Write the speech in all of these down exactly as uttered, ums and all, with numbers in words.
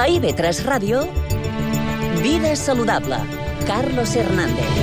A I V tres Ràdio, Vida Saludable, Carlos Hernández.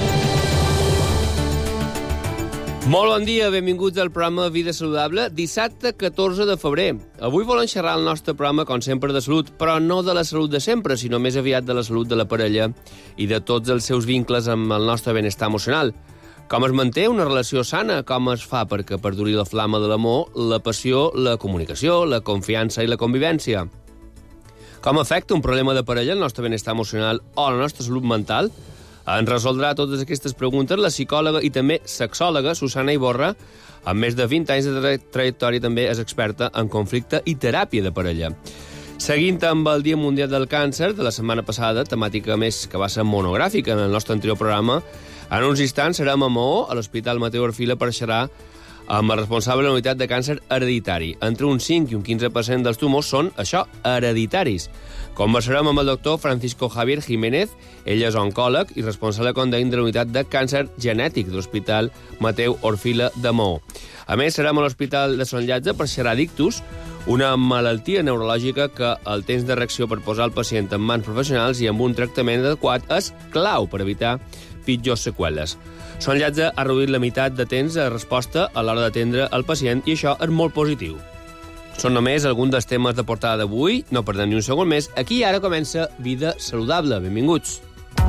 Molt bon dia, benvinguts al programa Vida Saludable, dissabte catorze de febrer. Avui volem xerrar el nostre programa, com sempre, de salut, però no de la salut de sempre, sinó més aviat de la salut de la parella i de tots els seus vincles amb el nostre benestar emocional. Com es manté una relació sana, com es fa perquè perduri la flama de l'amor, la passió, la comunicació, la confiança i la convivència. Com afecta un problema de parella el nostre benestar emocional o la nostra salut mental? Ens resoldrà totes aquestes preguntes la psicòloga i també sexòloga Susana Iborra. Amb més de vint anys de tra trajectòria també és experta en conflicte i teràpia de parella. Seguint amb el Dia Mundial del Càncer de la setmana passada, temàtica més que va ser monogràfica en el nostre anterior programa, en uns instants serem a Maó, a l'Hospital Mateu Orfila, per xerrar amb el responsable de la unitat de càncer hereditari. Entre un cinc i un quinze per cent dels tumors són, això, hereditaris. Conversarem amb el doctor Francisco Javier Jiménez. Ell és oncòleg i responsable, com dèiem, de la unitat de càncer genètic de l'Hospital Mateu Orfila de Maó. A més, serem a l'Hospital de Sant Llàtzer per xerrar d'ictus, una malaltia neurològica que el temps de reacció per posar el pacient en mans professionals i amb un tractament adequat és clau per evitar pitjors seqüeles. Sant Llàtzer ha reduït la meitat de temps de resposta a l'hora d'atendre el pacient i això és molt positiu. Són només alguns dels temes de portada d'avui, no perdem ni un segon més. Aquí ara comença Vida Saludable. Benvinguts.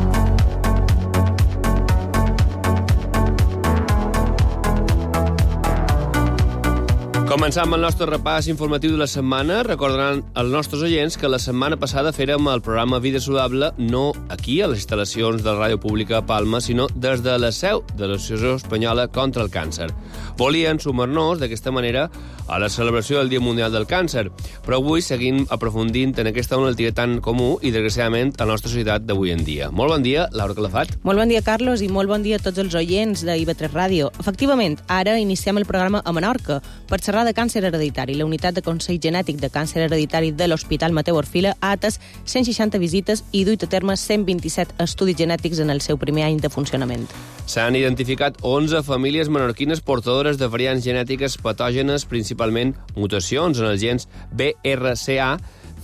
Començant amb el nostre repàs informatiu de la setmana, recordaran als nostres oients que la setmana passada fèrem el programa Vida Saludable no aquí, a les instal·lacions de la Ràdio Pública a Palma, sinó des de la seu de l'Associació Espanyola contra el Càncer. Volien sumar-nos, d'aquesta manera, a la celebració del Dia Mundial del Càncer, però avui seguim aprofundint en aquesta malaltia tan comú i, desgraciadament, a la nostra societat d'avui en dia. Molt bon dia, Laura Calafat. Molt bon dia, Carlos, i molt bon dia a tots els oients de I V tres Ràdio. Efectivament, ara iniciem el programa a Menorca per xerrar de càncer hereditari. La unitat de Consell Genètic de Càncer Hereditari de l'Hospital Mateu Orfila ha atès cent seixanta visites i duit a terme cent vint-i-set estudis genètics en el seu primer any de funcionament. S'han identificat onze famílies menorquines portadores de variants genètiques patògenes, principalment mutacions en els gens B R C A,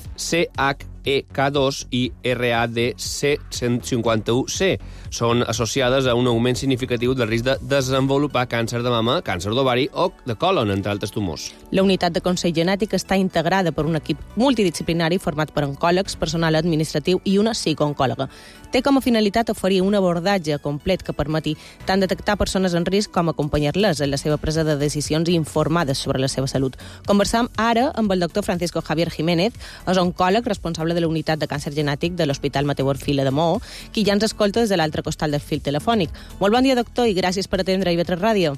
C H E K dos i R A D C cent cinquanta u C. Són associades a un augment significatiu del risc de desenvolupar càncer de mama, càncer d'ovari o de còlon, entre altres tumors. La unitat de Consell Genètic està integrada per un equip multidisciplinari format per oncòlegs, personal administratiu i una psicooncòloga. Té com a finalitat oferir un abordatge complet que permeti tant detectar persones en risc com acompanyar-les en la seva presa de decisions informades sobre la seva salut. Conversam ara amb el doctor Francisco Javier Jiménez, és oncòleg responsable de la unitat de càncer genètic de l'Hospital Mateu Orfila de Maó, qui ja ens escolta des de l'altre costat del fil telefònic. Molt bon dia, doctor, i gràcies per atendre I V tres Ràdio.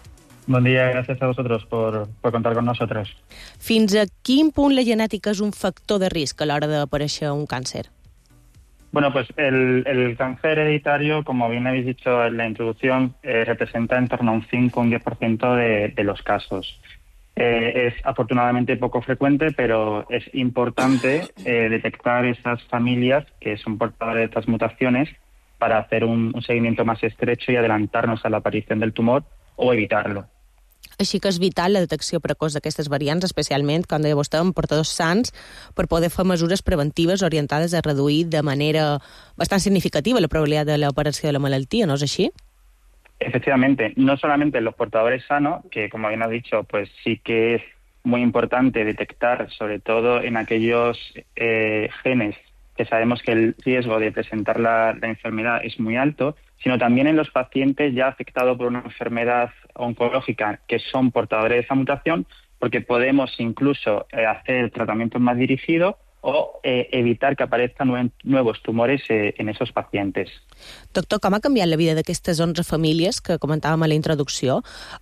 Bon dia, gracias a vosotros por, por contar con nosotros. Fins a quin punt la genètica és un factor de risc a l'hora d'aparèixer un càncer? Bueno, pues el, el cáncer hereditario, como bien habéis dicho en la introducción, eh, representa en torno a un cinco o un diez por ciento de, de los casos. Eh, es afortunadamente poco frecuente, pero es importante eh, detectar esas familias que son portadoras de estas mutaciones para hacer un, un seguimiento más estrecho y adelantarnos a la aparición del tumor o evitarlo. Així que és vital la detecció precoç d'aquestes variants, especialment, com deia vostè, en portadors sants, per poder fer mesures preventives orientades a reduir de manera bastant significativa la probabilitat de l'aparició de la malaltia, ¿no es así? Efectivamente, no solamente en los portadores sanos, que como bien has dicho, pues sí que es muy importante detectar, sobre todo en aquellos eh, genes que sabemos que el riesgo de presentar la, la enfermedad es muy alto, sino también en los pacientes ya afectados por una enfermedad oncológica que son portadores de esa mutación, porque podemos incluso eh, hacer tratamientos más dirigidos o eh, evitar que aparezcan nue nuevos tumores eh, en esos pacientes. Doctor, com ha canviat la vida d'aquestes onze famílies que comentàvem a la introducció?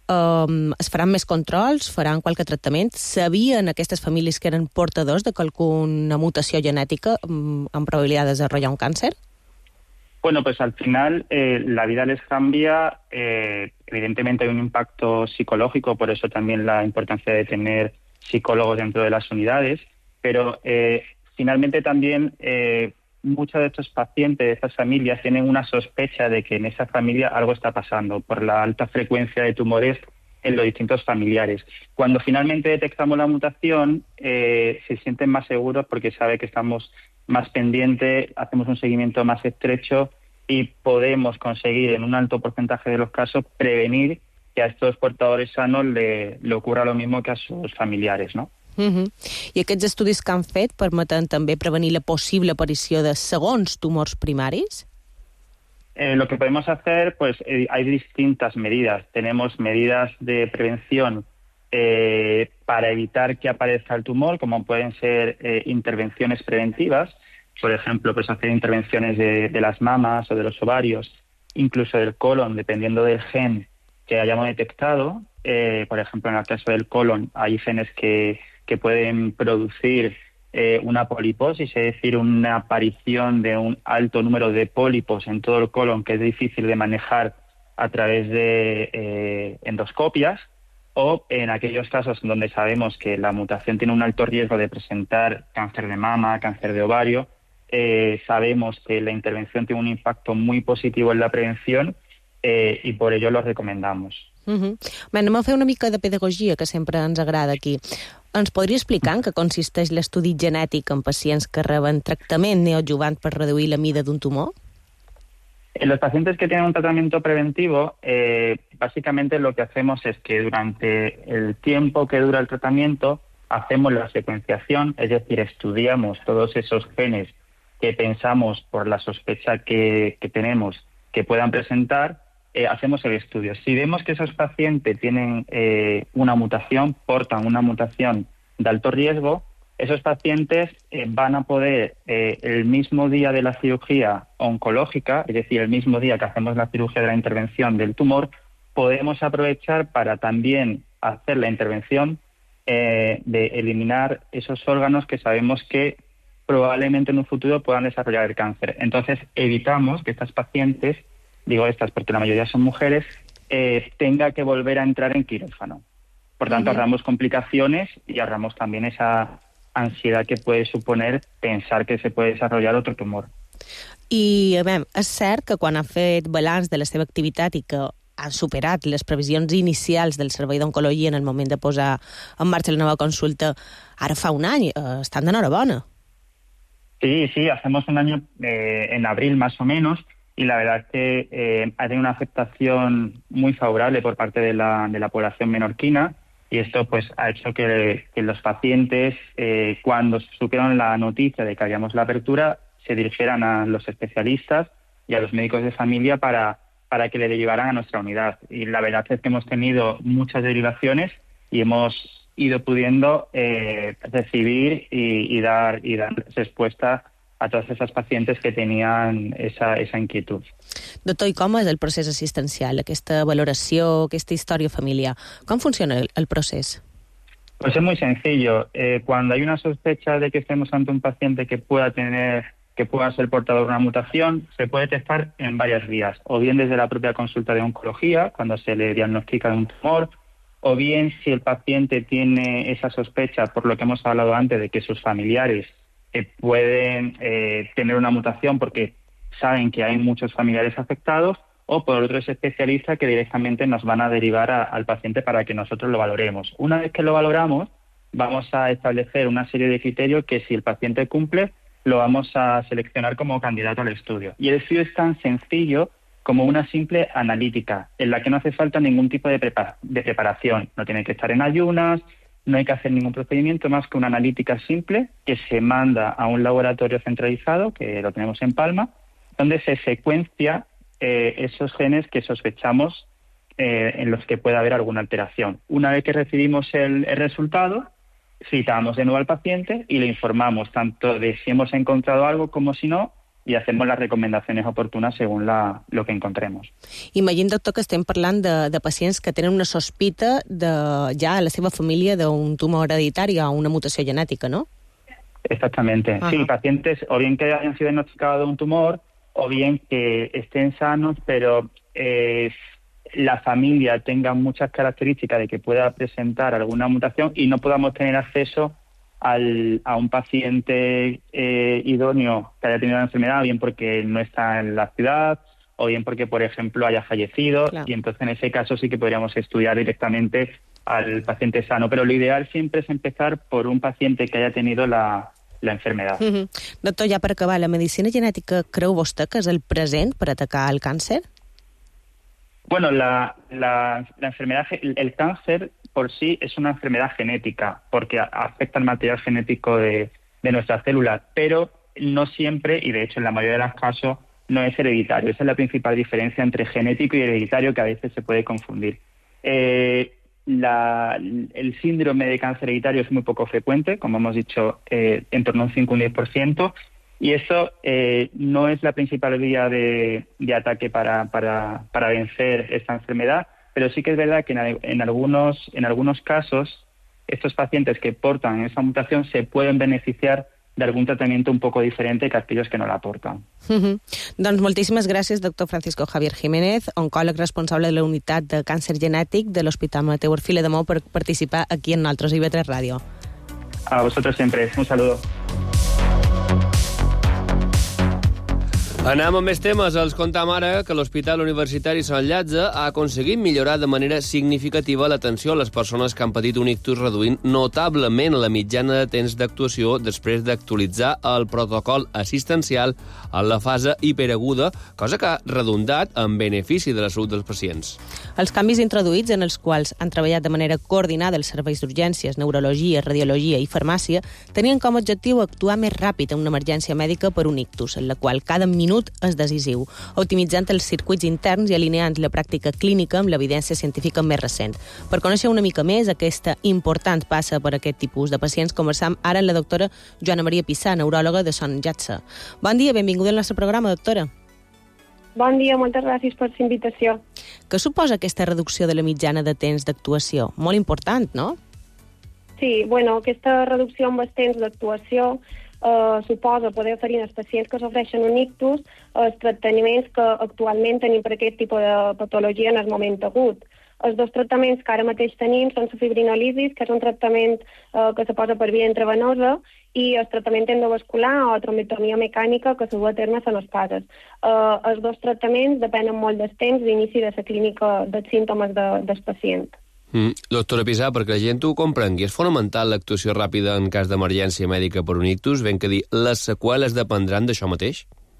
Um, es faran més controls? Faran qualque tractament? Sabien aquestes famílies que eren portadors de qualcuna mutació genètica um, amb probabilitat de desenvolupar un càncer? Bueno, pues al final eh, la vida les cambia. Eh, evidentemente hay un impacto psicológico, por eso también la importancia de tener psicólogos dentro de las unidades, pero eh, finalmente también eh, muchos de estos pacientes, de estas familias, tienen una sospecha de que en esa familia algo está pasando por la alta frecuencia de tumores en los distintos familiares. Cuando finalmente detectamos la mutación, eh, se sienten más seguros porque sabe que estamos más pendiente, hacemos un seguimiento más estrecho y podemos conseguir en un alto porcentaje de los casos prevenir que a estos portadores sanos le, le ocurra lo mismo que a sus familiares, ¿no? Uh-huh. I aquests estudis que han fet permeten també prevenir la possible aparició de segons tumors primaris? Eh, lo que podemos hacer, pues eh, hay distintas medidas. Tenemos medidas de prevención eh, para evitar que aparezca el tumor, como pueden ser eh, intervenciones preventivas, por ejemplo, pues hacer intervenciones de, de las mamas o de los ovarios, incluso del colon, dependiendo del gen que hayamos detectado. Eh, por ejemplo, en el caso del colon hay genes que, que pueden producir eh, una poliposis, es decir, una aparición de un alto número de pólipos en todo el colon que es difícil de manejar a través de eh, endoscopias, o en aquellos casos donde sabemos que la mutación tiene un alto riesgo de presentar cáncer de mama, cáncer de ovario, eh, sabemos que la intervención tiene un impacto muy positivo en la prevención eh, i por ello lo recomendamos. Uh-huh. Bé, anem a fer una mica de pedagogia, que sempre ens agrada aquí. Ens podria explicar en què consisteix l'estudi genètic en pacients que reben tractament neoadjuvant per reduir la mida d'un tumor? En los pacientes que tienen un tratamiento preventivo, eh, básicamente lo que hacemos es que durante el tiempo que dura el tratamiento hacemos la secuenciación, es decir, estudiamos todos esos genes que pensamos por la sospecha que, que tenemos que puedan presentar, eh, hacemos el estudio. Si vemos que esos pacientes tienen eh, una mutación, portan una mutación de alto riesgo, esos pacientes eh, van a poder, eh, el mismo día de la cirugía oncológica, es decir, el mismo día que hacemos la cirugía de la intervención del tumor, podemos aprovechar para también hacer la intervención eh, de eliminar esos órganos que sabemos que probablemente en un futuro puedan desarrollar el cáncer. Entonces, evitamos que estas pacientes, digo estas porque la mayoría son mujeres, eh, tenga que volver a entrar en quirófano. Por tanto, uh-huh. ahorramos complicaciones y ahorramos también esa ansiedad que puede suponer pensar que se puede desarrollar otro tumor. I, a veure, és cert que quan ha fet balanç de la seva activitat i que han superat les previsions inicials del Servei d'Oncologia en el moment de posar en marxa la nova consulta, ara fa un any, eh, estan d'enhorabona. Sí, sí, hacemos un año eh, en abril más o menos, y la verdad es que eh, ha tenido una aceptación muy favorable por parte de la, de la población menorquina. Y esto pues ha hecho que, que los pacientes, eh, cuando supieron la noticia de que habíamos la apertura, se dirigieran a los especialistas y a los médicos de familia para, para que le derivaran a nuestra unidad. Y la verdad es que hemos tenido muchas derivaciones y hemos ido pudiendo eh, recibir y, y, dar, y dar respuesta a todas esas pacientes que tenían esa, esa inquietud. Doctor, i com és el procés assistencial, aquesta valoració, aquesta història familiar? Com funciona el, el procés? Pues es muy sencillo. Eh, cuando hay una sospecha de que estemos ante un paciente que pueda tener, que pueda ser portador de una mutación, se puede detectar en varias vías, o bien desde la propia consulta de oncología, cuando se le diagnostica un tumor, o bien si el paciente tiene esa sospecha, por lo que hemos hablado antes, de que sus familiares eh, pueden eh, tener una mutación porque saben que hay muchos familiares afectados, o por otros especialistas que directamente nos van a derivar a, al paciente para que nosotros lo valoremos. Una vez que lo valoramos, vamos a establecer una serie de criterios que, si el paciente cumple, lo vamos a seleccionar como candidato al estudio. Y el estudio es tan sencillo como una simple analítica, en la que no hace falta ningún tipo de, prepara- de preparación. No tiene que estar en ayunas, no hay que hacer ningún procedimiento más que una analítica simple que se manda a un laboratorio centralizado, que lo tenemos en Palma, donde se secuencia eh, esos genes que sospechamos eh, en los que pueda haber alguna alteración. Una vez que recibimos el, el resultado, citamos de nuevo al paciente y le informamos tanto de si hemos encontrado algo como si no, y hacemos las recomendaciones oportunas según la, lo que encontremos. Imagino, doctor, que estem parlant de, de pacients que tenen una sospita de, ja a la seva família d'un tumor hereditari o una mutació genètica, ¿no? Exactamente. Uh-huh. Sí, pacientes o bien que hayan sido diagnosticados de un tumor o bien que estén sanos, pero eh, la familia tenga muchas características de que pueda presentar alguna mutación y no podamos tener acceso al, a un paciente eh, idóneo que haya tenido la enfermedad, bien porque no está en la ciudad o bien porque, por ejemplo, haya fallecido. Claro. Y entonces en ese caso sí que podríamos estudiar directamente al paciente sano. Pero lo ideal siempre es empezar por un paciente que haya tenido la, la enfermedad. Uh-huh. Doctor, ja per acabar, la medicina genètica creu vostè que és el present per atacar el càncer? Bueno, la, la, la enfermedad, el, el cáncer por sí es una enfermedad genética, porque afecta al material genético de, de nuestras células, pero no siempre, y de hecho en la mayoría de los casos, no es hereditario. Esa es la principal diferencia entre genético y hereditario, que a veces se puede confundir. Eh, la, el síndrome de cáncer hereditario es muy poco frecuente, como hemos dicho, eh, en torno a un cinco o un diez por ciento, y eso eh, no es la principal vía de, de ataque para, para, para vencer esta enfermedad, pero sí que es verdad que en, en, algunos, en algunos casos estos pacientes que portan esa mutación se pueden beneficiar de algún tratamiento un poco diferente que aquellos que no la portan. Uh-huh. Doncs moltíssimes gràcies, doctor Francisco Javier Jiménez, oncòleg responsable de la unitat de càncer genètic de l'Hospital Mateu Orfila de Maó, per participar aquí en nosaltres I V tres Ràdio. A vosotros siempre. Un saludo. Anem amb més temes. Els contam ara que l'Hospital Universitari Sant Llàtzer ha aconseguit millorar de manera significativa l'atenció a les persones que han patit un ictus, reduint notablement la mitjana de temps d'actuació després d'actualitzar el protocol assistencial en la fase hiperaguda, cosa que ha redundat en benefici de la salut dels pacients. Els canvis introduïts, en els quals han treballat de manera coordinada els serveis d'urgències, neurologia, radiologia i farmàcia, tenien com a objectiu actuar més ràpid en una emergència mèdica per un ictus, en la qual cada minut és decisiu, optimitzant els circuits interns i alineant la pràctica clínica amb l'evidència científica més recent. Per conèixer una mica més aquesta important passa per aquest tipus de pacients, conversam ara amb la doctora Joana Maria Pissà, neuròloga de Sant Llàtzer. Bon dia, benvinguda al nostre programa, doctora. Bon dia, moltes gràcies per l'invitació. Què suposa aquesta reducció de la mitjana de temps d'actuació? Molt important, no? Sí, bueno, aquesta reducció en els temps d'actuació Uh, suposa poder oferir als pacients que sofreixen un ictus els tractaments que actualment tenim per aquest tipus de patologia en el moment agut. Els dos tractaments que ara mateix tenim són la fibrinolisis, que és un tractament uh, que se posa per via intravenosa, i el tractament endovascular o trombotomia mecànica que se du a terme a les cases. Uh, els dos tractaments depenen molt del temps d'inici de la clínica dels símptomes de, del pacient. Mm. Doctora Pissà, perquè la gent ho comprengui, és fonamental l'actuació ràpida en cas d'emergència mèdica per un ictus, ben que dir, les seqüeles dependran d'això mateix?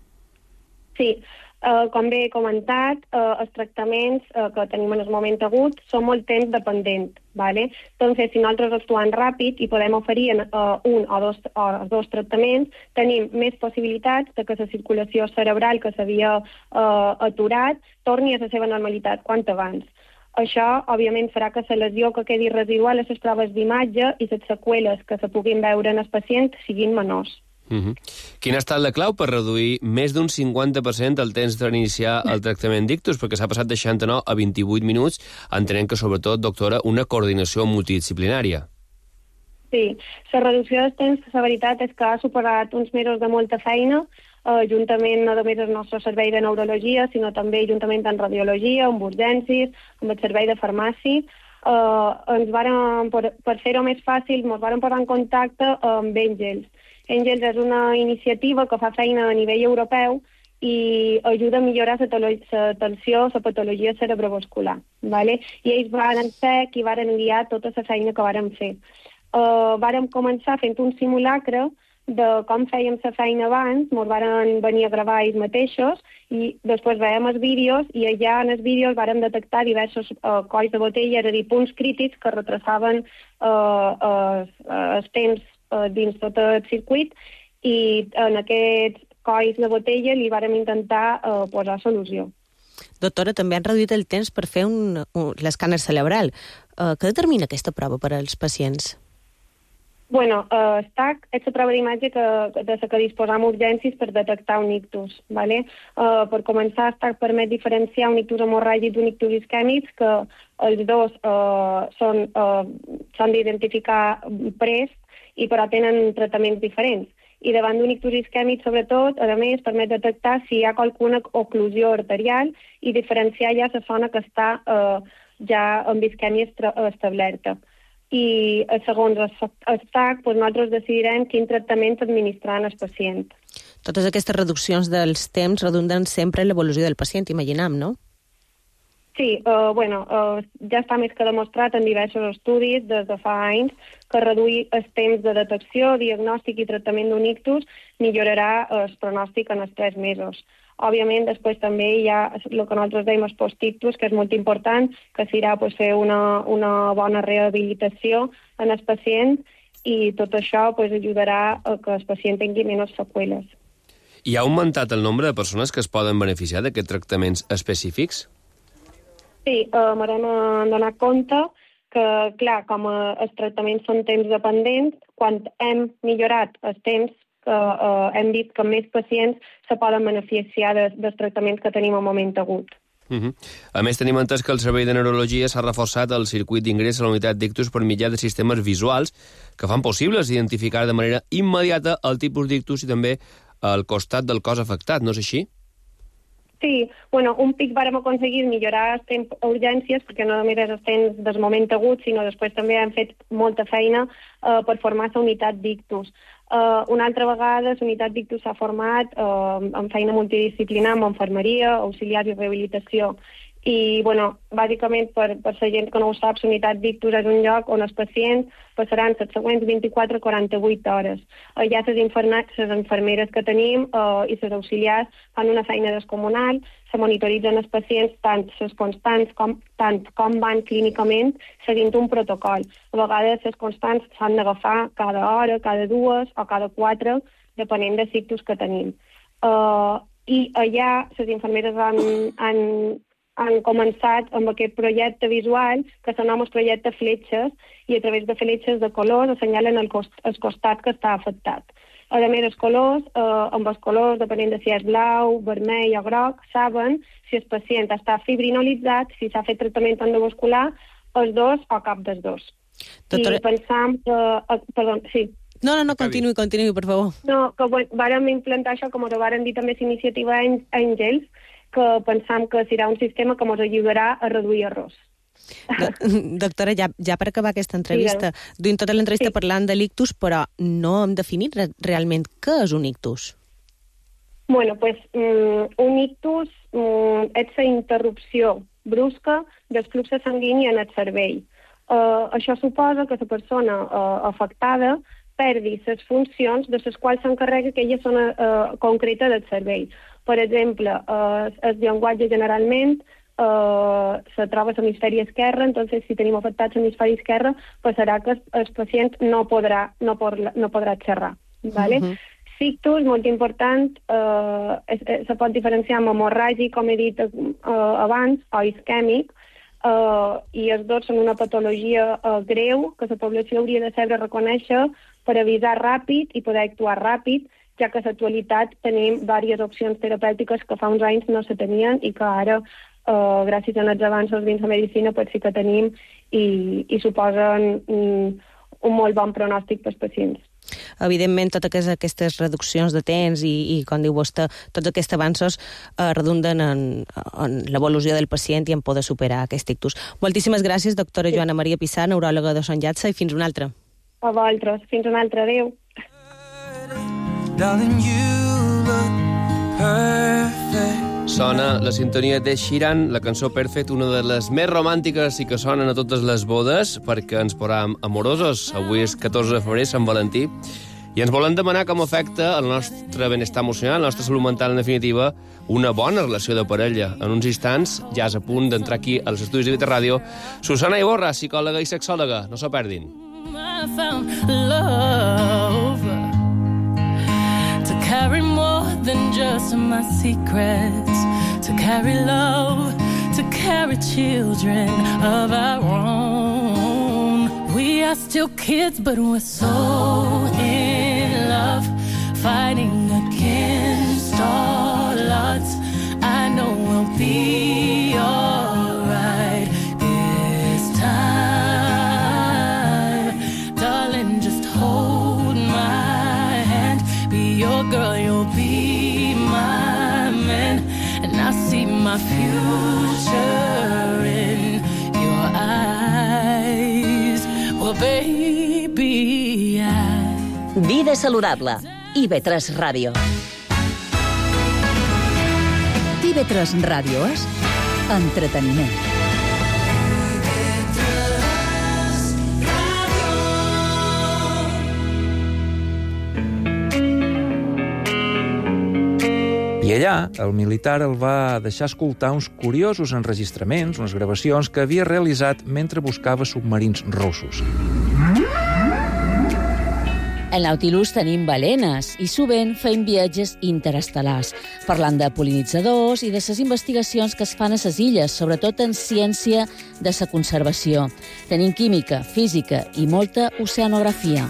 Sí, uh, com bé he comentat, uh, els tractaments uh, que tenim en el moment agut són molt temps dependents, ¿vale? Entonces, si nosaltres actuem ràpid i podem oferir uh, un o dos, o dos tractaments, tenim més possibilitats de que la circulació cerebral que s'havia uh, aturat torni a la seva normalitat quant abans. Això, òbviament, farà que la lesió que quedi residual a les proves d'imatge i les seqüeles que se puguin veure en el pacient siguin menors. Uh-huh. Quina ha estat la clau per reduir més d'un cinquanta per cent el temps per iniciar el tractament d'ictus? Perquè s'ha passat de seixanta-nou a vint-i-vuit minuts, entenent que, sobretot, doctora, una coordinació multidisciplinària. Sí, la reducció dels temps, la veritat és que ha superat uns mesos de molta feina, Uh, juntament no només el nostre servei de neurologia, sinó també juntament amb radiologia, amb urgències, amb el servei de farmàcia. Uh, ens varen, per, per fer-ho més fàcil, ens varen posar en contacte amb Angels. Angels és una iniciativa que fa feina a nivell europeu i ajuda a millorar l'atenció a la patologia cerebrovascular. ¿vale? I ells varen ser qui varen guiar tota la feina que varen fer. Uh, vàrem començar fent un simulacre de com fèiem la feina abans, ens varen venir a gravar ells mateixos i després veiem els vídeos i allà en els vídeos vàrem detectar diversos uh, colls de botella, és a dir, punts crítics que retrasaven uh, uh, els temps uh, dins tot el circuit i en aquests colls de botella li vàrem intentar uh, posar solució. Doctora, també han reduït el temps per fer un, un, l'escàner cerebral. Uh, què determina aquesta prova per als pacients? Bueno, uh, S T A C és la prova d'imatge que, de la que disposam urgències per detectar un ictus. ¿vale? Uh, per començar, S T A C permet diferenciar un ictus hemorràgic d'un ictus isquèmic, que els dos uh, són, uh, s'han d'identificar prest i però tenen tractaments diferents. I davant d'un ictus isquèmic, sobretot, a més, permet detectar si hi ha qualsevol oclusió arterial i diferenciar ja la zona que està uh, ja amb isquèmia establerta. I segons el S T A C, doncs nosaltres decidirem quin tractament administrar al pacient. Totes aquestes reduccions dels temps redunden sempre en l'evolució del pacient, imaginam, no? Sí, uh, bueno, uh, ja està més que demostrat en diversos estudis des de fa anys que reduir el temps de detecció, diagnòstic i tractament d'un ictus millorarà el pronòstic en els tres mesos. Òbviament, després també hi ha el que nosaltres dèiem els post-ictus, que és molt important, que serà pues, fer una, una bona rehabilitació en el pacient i tot això pues, ajudarà a que el pacient tingui menys seqüeles. I ha augmentat el nombre de persones que es poden beneficiar d'aquests tractaments específics? Sí, eh, m'hem donat compte que, clar, com eh, els tractaments són temps dependents, quan hem millorat els temps, que eh, hem vist que més pacients se poden beneficiar de, dels tractaments que tenim al moment agut. Uh -huh. A més, tenim entès que el Servei de Neurologia s'ha reforçat el circuit d'ingrés a la unitat d'ictus per mitjà de sistemes visuals que fan possibles identificar de manera immediata el tipus d'ictus i també el costat del cos afectat, no és així? Sí, bueno, un pic vàrem aconseguir millorar els temps a urgències, perquè no només és els temps del moment agut, sinó després també hem fet molta feina eh, per formar la unitat d'ictus. Uh, una altra vegada la unitat d'ictus s'ha format uh, en feina multidisciplinar, amb infermeria, auxiliars i rehabilitació. I, bueno, bàsicament, per, per la gent que no ho sap, la unitat d'ictus és un lloc on els pacients passaran les següents vint-i-quatre a quaranta-vuit hores. Allà les infermeres que tenim uh, i les auxiliars fan una feina descomunal, se monitoritzen els pacients tant les constants com, tant com van clínicament seguint un protocol. A vegades les constants s'han d'agafar cada hora, cada dues o cada quatre, depenent dels ictus que tenim. Uh, I allà les infermeres han, han han començat amb aquest projecte visual que s'anomena projecte fletxes i a través de fletxes de colors assenyalen el, cost, el costat que està afectat. A més, els colors, eh, amb els colors, depenent de si és blau, vermell o groc, saben si el pacient està fibrinolitzat, si s'ha fet tractament endovascular, els dos o cap dels dos. Doctora... I pensam que... Eh, perdó, sí. No, no, no, continuï, continuï, per favor. No, que bueno, vàrem implantar això, com ho vàrem dir també l'iniciativa Àngels, que pensam que serà un sistema que ens ajudarà a reduir errors. Do, doctora, ja, ja per acabar aquesta entrevista, sí, duim tota l'entrevista sí. parlant de l'ictus, però no hem definit re realment què és un ictus. Bueno, pues, um, un ictus um, és la interrupció brusca del flux sanguini en el cervell. Uh, això suposa que la persona uh, afectada perdi les funcions de les quals s'encarrega aquella zona uh, concreta del cervell. Per exemple, eh, el llenguatge generalment eh, se troba a l'hemisferi esquerre, entonces si tenim afectat l'hemisferi esquerre, passarà que el pacient no podrà, no podrà, no podrà xerrar. ¿Vale? Uh-huh. L'ictus, molt important, eh, es, es, se pot diferenciar amb hemorràgic, com he dit eh, abans, o isquèmic, eh, i els dos són una patologia eh, greu que la població hauria de saber reconèixer per avisar ràpid i poder actuar ràpid, ja que a l'actualitat tenim diverses opcions terapèutiques que fa uns anys no se tenien i que ara, eh, gràcies als avanços dins la medicina, pues sí que tenim i, i suposen un, un molt bon pronòstic pels pacients. Evidentment, totes aquestes reduccions de temps i, i com diu vostè, tots aquests avanços eh, redunden en, en l'evolució del pacient i en poder superar aquest ictus. Moltíssimes gràcies, doctora sí. Joana Maria Pissar, neuròloga de Sant Llàtzer, i fins una altra. A vosaltres. Fins una altra. Adéu. Darling, you look perfect. Sona la sintonia de Sheeran, la cançó Perfect, una de les més romàntiques i que sonen a totes les bodes, perquè ens posam amorosos. Avui és catorze de febrer, Sant Valentí, i ens volen demanar com afecta el nostre benestar emocional, la nostra salut mental, en definitiva, una bona relació de parella. En uns instants, ja és a punt d'entrar aquí als estudis de Vita Ràdio, Susana Iborra, psicòloga i sexòloga. No s'ho perdin. I found love to carry more than just my secrets, to carry love, to carry children of our own. We are still kids, but we're so in love, fighting against all odds. I know we'll be alright this time. Darling, just hold my hand, be your girl, you'll be my man, and I see my future in your eyes. Well, baby, I... Vida saludable. I ve tres Ràdio. I ve tres Ràdio és entreteniment. I allà, el militar el va deixar escoltar uns curiosos enregistraments, unes gravacions que havia realitzat mentre buscava submarins russos. Al Nautilus tenim balenes i sovint fem viatges interestel·lars, parlant de pol·linitzadors i de les investigacions que es fan a les illes, sobretot en ciència de la conservació. Tenim química, física i molta oceanografia.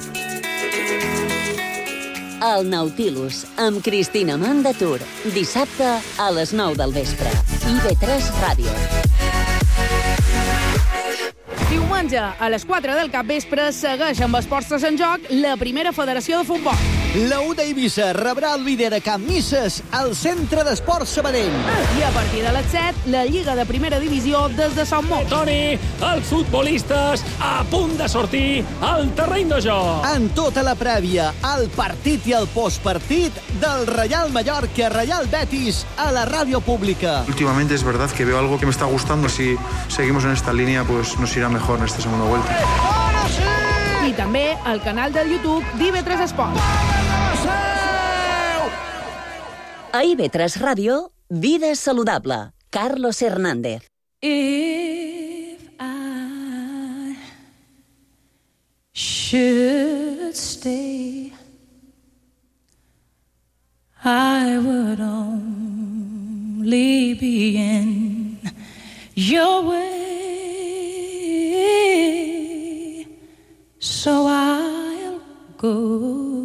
El Nautilus, amb Cristina Mandatur. Dissabte a les nou del vespre. I ve tres Ràdio. Diumenge, a les quatre del capvespre, segueix amb Esports en Joc la primera federació de futbol. La U d'Eivissa rebrà el líder a Can Misses al Centre d'Esports Sabadell. I a partir de les set, la Lliga de Primera Divisió des de Sant Mot. Toni, els futbolistes a punt de sortir al terreny de joc. En tota la prèvia, el partit i el postpartit del Real Mallorca Real Betis a la ràdio pública. Últimamente es verdad que veo algo que me está gustando. Si seguimos en esta línea, pues nos irá mejor en esta segunda vuelta. I també al canal del YouTube d'I V tres Esport. A I V tres Ràdio, Vida Saludable. Carlos Hernández. If I should stay, I would only be in your way, so I'll go.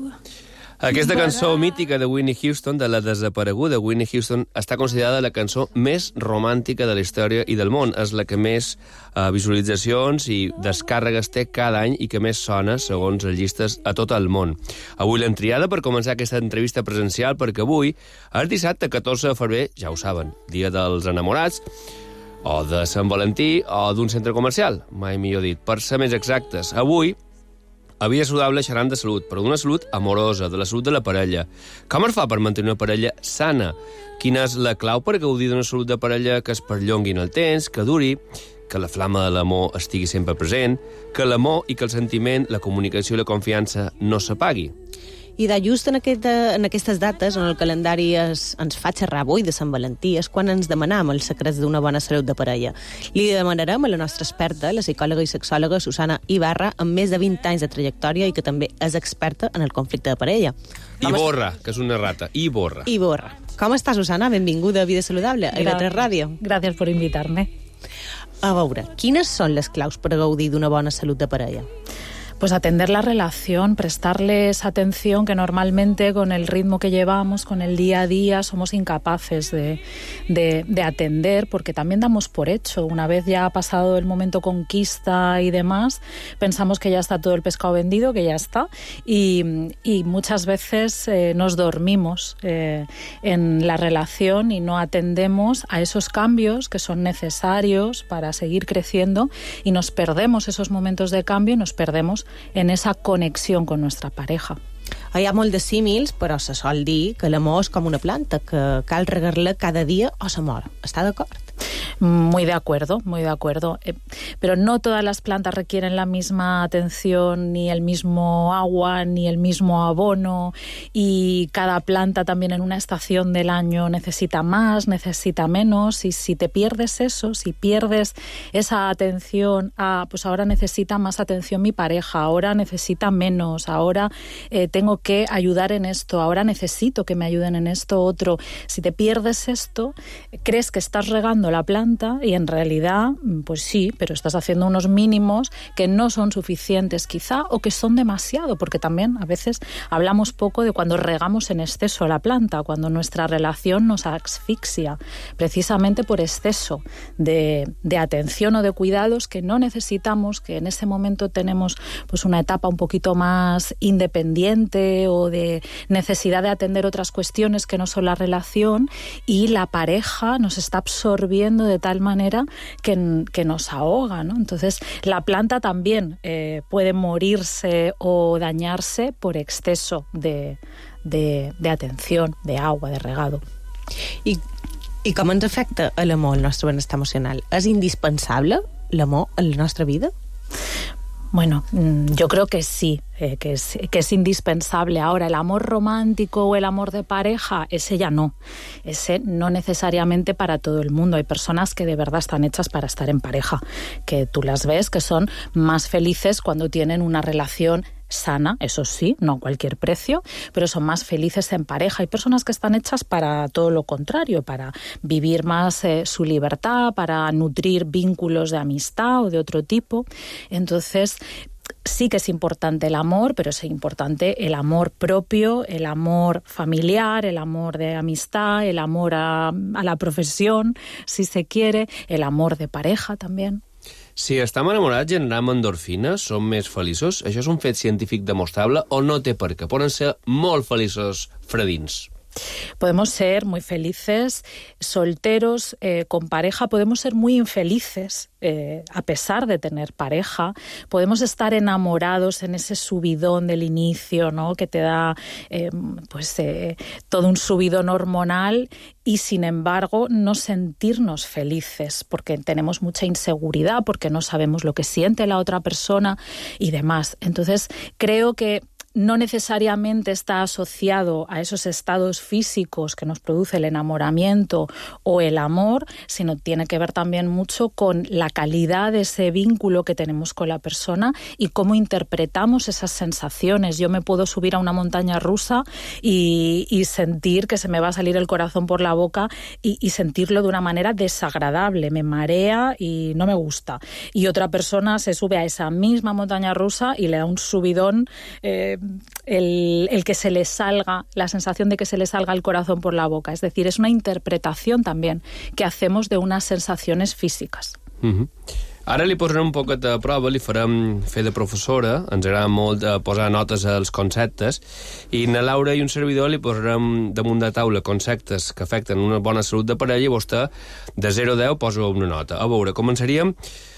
Aquesta cançó mítica de Whitney Houston, de la desapareguda Whitney Houston, està considerada la cançó més romàntica de la història i del món. És la que més uh, visualitzacions i descàrregues té cada any i que més sona, segons les llistes, a tot el món. Avui l'hem triada per començar aquesta entrevista presencial, perquè avui és dissabte catorze de febrer, ja ho saben, dia dels enamorats, o de Sant Valentí, o d'un centre comercial, mai millor dit. Per ser més exactes, avui a Vida Saludable xerrant de salut, però d'una salut amorosa, de la salut de la parella. Com es fa per mantenir una parella sana? Quina és la clau per gaudir d'una salut de parella que es perllongui en el temps, que duri, que la flama de l'amor estigui sempre present, que l'amor i que el sentiment, la comunicació i la confiança no s'apagui? I de just en, aquesta, en aquestes dates, on el calendari es, ens fa xerrar avui de Sant Valentí, és quan ens demanam els secrets d'una bona salut de parella. Li demanarem a la nostra experta, la psicòloga i sexòloga Susana Ibarra, amb més de vint anys de trajectòria i que també és experta en el conflicte de parella. Iborra, que és una rata. Iborra. Iborra. Com està, Susana? Benvinguda a Vida Saludable, a I V tres Ràdio. Gràcies per invitar-me. A veure, quines són les claus per gaudir d'una bona salut de parella? Pues atender la relación, prestarles atención que normalmente con el ritmo que llevamos, con el día a día, somos incapaces de, de, de atender, porque también damos por hecho. Una vez ya ha pasado el momento conquista y demás, pensamos que ya está todo el pescado vendido, que ya está, y, y muchas veces eh, nos dormimos eh, en la relación y no atendemos a esos cambios que son necesarios para seguir creciendo, y nos perdemos esos momentos de cambio y nos perdemos en esa conexión con nuestra pareja. Hi ha molt de símils, però se sol dir que l'amor és com una planta, que cal regar-la cada dia o se mor. Està d'acord? Muy de acuerdo, muy de acuerdo. Eh, pero no todas las plantas requieren la misma atención, ni el mismo agua, ni el mismo abono, y cada planta también en una estación del año necesita más, necesita menos, y si te pierdes eso, si pierdes esa atención, a, pues ahora necesita más atención mi pareja, ahora necesita menos, ahora eh, tengo que ayudar en esto, ahora necesito que me ayuden en esto otro. Si te pierdes esto, crees que estás regando la planta y en realidad, pues sí, pero estás haciendo unos mínimos que no son suficientes quizá, o que son demasiado, porque también a veces hablamos poco de cuando regamos en exceso la planta, cuando nuestra relación nos asfixia, precisamente por exceso de, de atención o de cuidados que no necesitamos, que en ese momento tenemos pues una etapa un poquito más independiente o de necesidad de atender otras cuestiones que no son la relación, y la pareja nos está absorbiendo de tal manera que, que nos ahoga, ¿no? Entonces, la planta también eh, puede morirse o dañarse por exceso de, de, de atención, de agua, de regado. I, i com ens afecta l'amor al nostre benestar emocional? És indispensable l'amor en la nostra vida? Bueno, yo creo que sí, eh, que, es, que es indispensable. Ahora, el amor romántico o el amor de pareja, ese ya no. Ese no necesariamente para todo el mundo. Hay personas que de verdad están hechas para estar en pareja, que tú las ves que son más felices cuando tienen una relación sana, eso sí, no a cualquier precio, pero son más felices en pareja. Hay personas que están hechas para todo lo contrario, para vivir más eh, su libertad, para nutrir vínculos de amistad o de otro tipo. Entonces, sí que es importante el amor, pero es importante el amor propio, el amor familiar, el amor de amistad, el amor a, a la profesión, si se quiere, el amor de pareja también. Si estem enamorats generem endorfines, som més feliços? Això és un fet científic demostrable o no té per què? Poden ser molt feliços fredins. Podemos ser muy felices solteros, eh, con pareja, podemos ser muy infelices eh, a pesar de tener pareja, podemos estar enamorados en ese subidón del inicio, ¿no? Que te da eh, pues eh, todo un subidón hormonal y sin embargo no sentirnos felices porque tenemos mucha inseguridad, porque no sabemos lo que siente la otra persona y demás. Entonces creo que no necesariamente está asociado a esos estados físicos que nos produce el enamoramiento o el amor, sino tiene que ver también mucho con la calidad de ese vínculo que tenemos con la persona y cómo interpretamos esas sensaciones. Yo me puedo subir a una montaña rusa y, y sentir que se me va a salir el corazón por la boca y, y sentirlo de una manera desagradable, me marea y no me gusta. Y otra persona se sube a esa misma montaña rusa y le da un subidón, eh, El, el que se le salga, la sensación de que se le salga el corazón por la boca. Es decir, es una interpretación también que hacemos de unas sensaciones físicas. Uh-huh. Ara li posarem un poquet a prova, li farem fer de professora, ens agrada molt de posar notes als conceptes, i na Laura i un servidor li posarem damunt de taula conceptes que afecten una bona salut de parella i vostè de zero a deu posa una nota. A veure, començaríem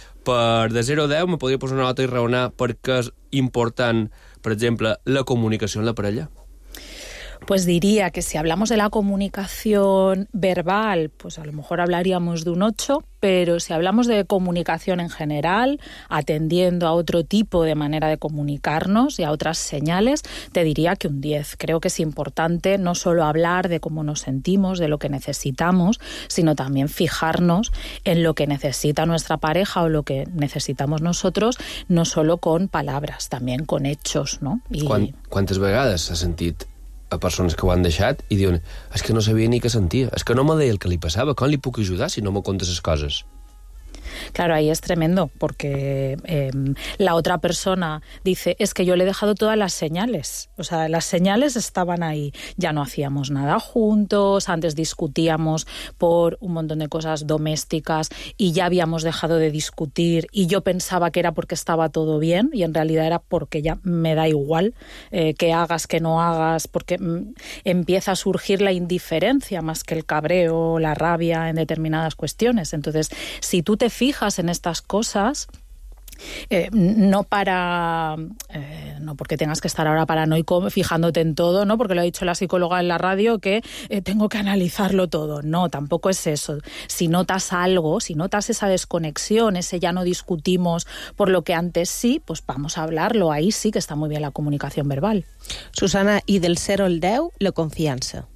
per de zero a deu, me podria posar una nota i raonar perquè és important, por ejemplo, la comunicación en la parella. Pues diría que si hablamos de la comunicación verbal, pues a lo mejor hablaríamos de un ocho, pero si hablamos de comunicación en general, atendiendo a otro tipo de manera de comunicarnos y a otras señales, te diría que un diez. Creo que es importante no solo hablar de cómo nos sentimos, de lo que necesitamos, sino también fijarnos en lo que necesita nuestra pareja o lo que necesitamos nosotros, no solo con palabras, también con hechos, ¿no? I... Quan, quantes vegades has sentit a persones que ho han deixat i diuen és que no sabia ni què sentia, és que no me deia el que li passava, com li puc ajudar si no me contes les coses? Claro, ahí es tremendo, porque eh, la otra persona dice, es que yo le he dejado todas las señales. O sea, las señales estaban ahí. Ya no hacíamos nada juntos, antes discutíamos por un montón de cosas domésticas y ya habíamos dejado de discutir y yo pensaba que era porque estaba todo bien y en realidad era porque ya me da igual eh, que hagas, que no hagas, porque mm, empieza a surgir la indiferencia más que el cabreo, la rabia en determinadas cuestiones. Entonces, si tú te fijas en estas cosas, eh, no para eh, no porque tengas que estar ahora paranoico fijándote en todo, no porque lo ha dicho la psicóloga en la radio que eh, tengo que analizarlo todo, no, tampoco es eso. Si notas algo, si notas esa desconexión, ese ya no discutimos por lo que antes sí, pues vamos a hablarlo, ahí sí que está muy bien la comunicación verbal. Susana, i del zero al deu, la confiança.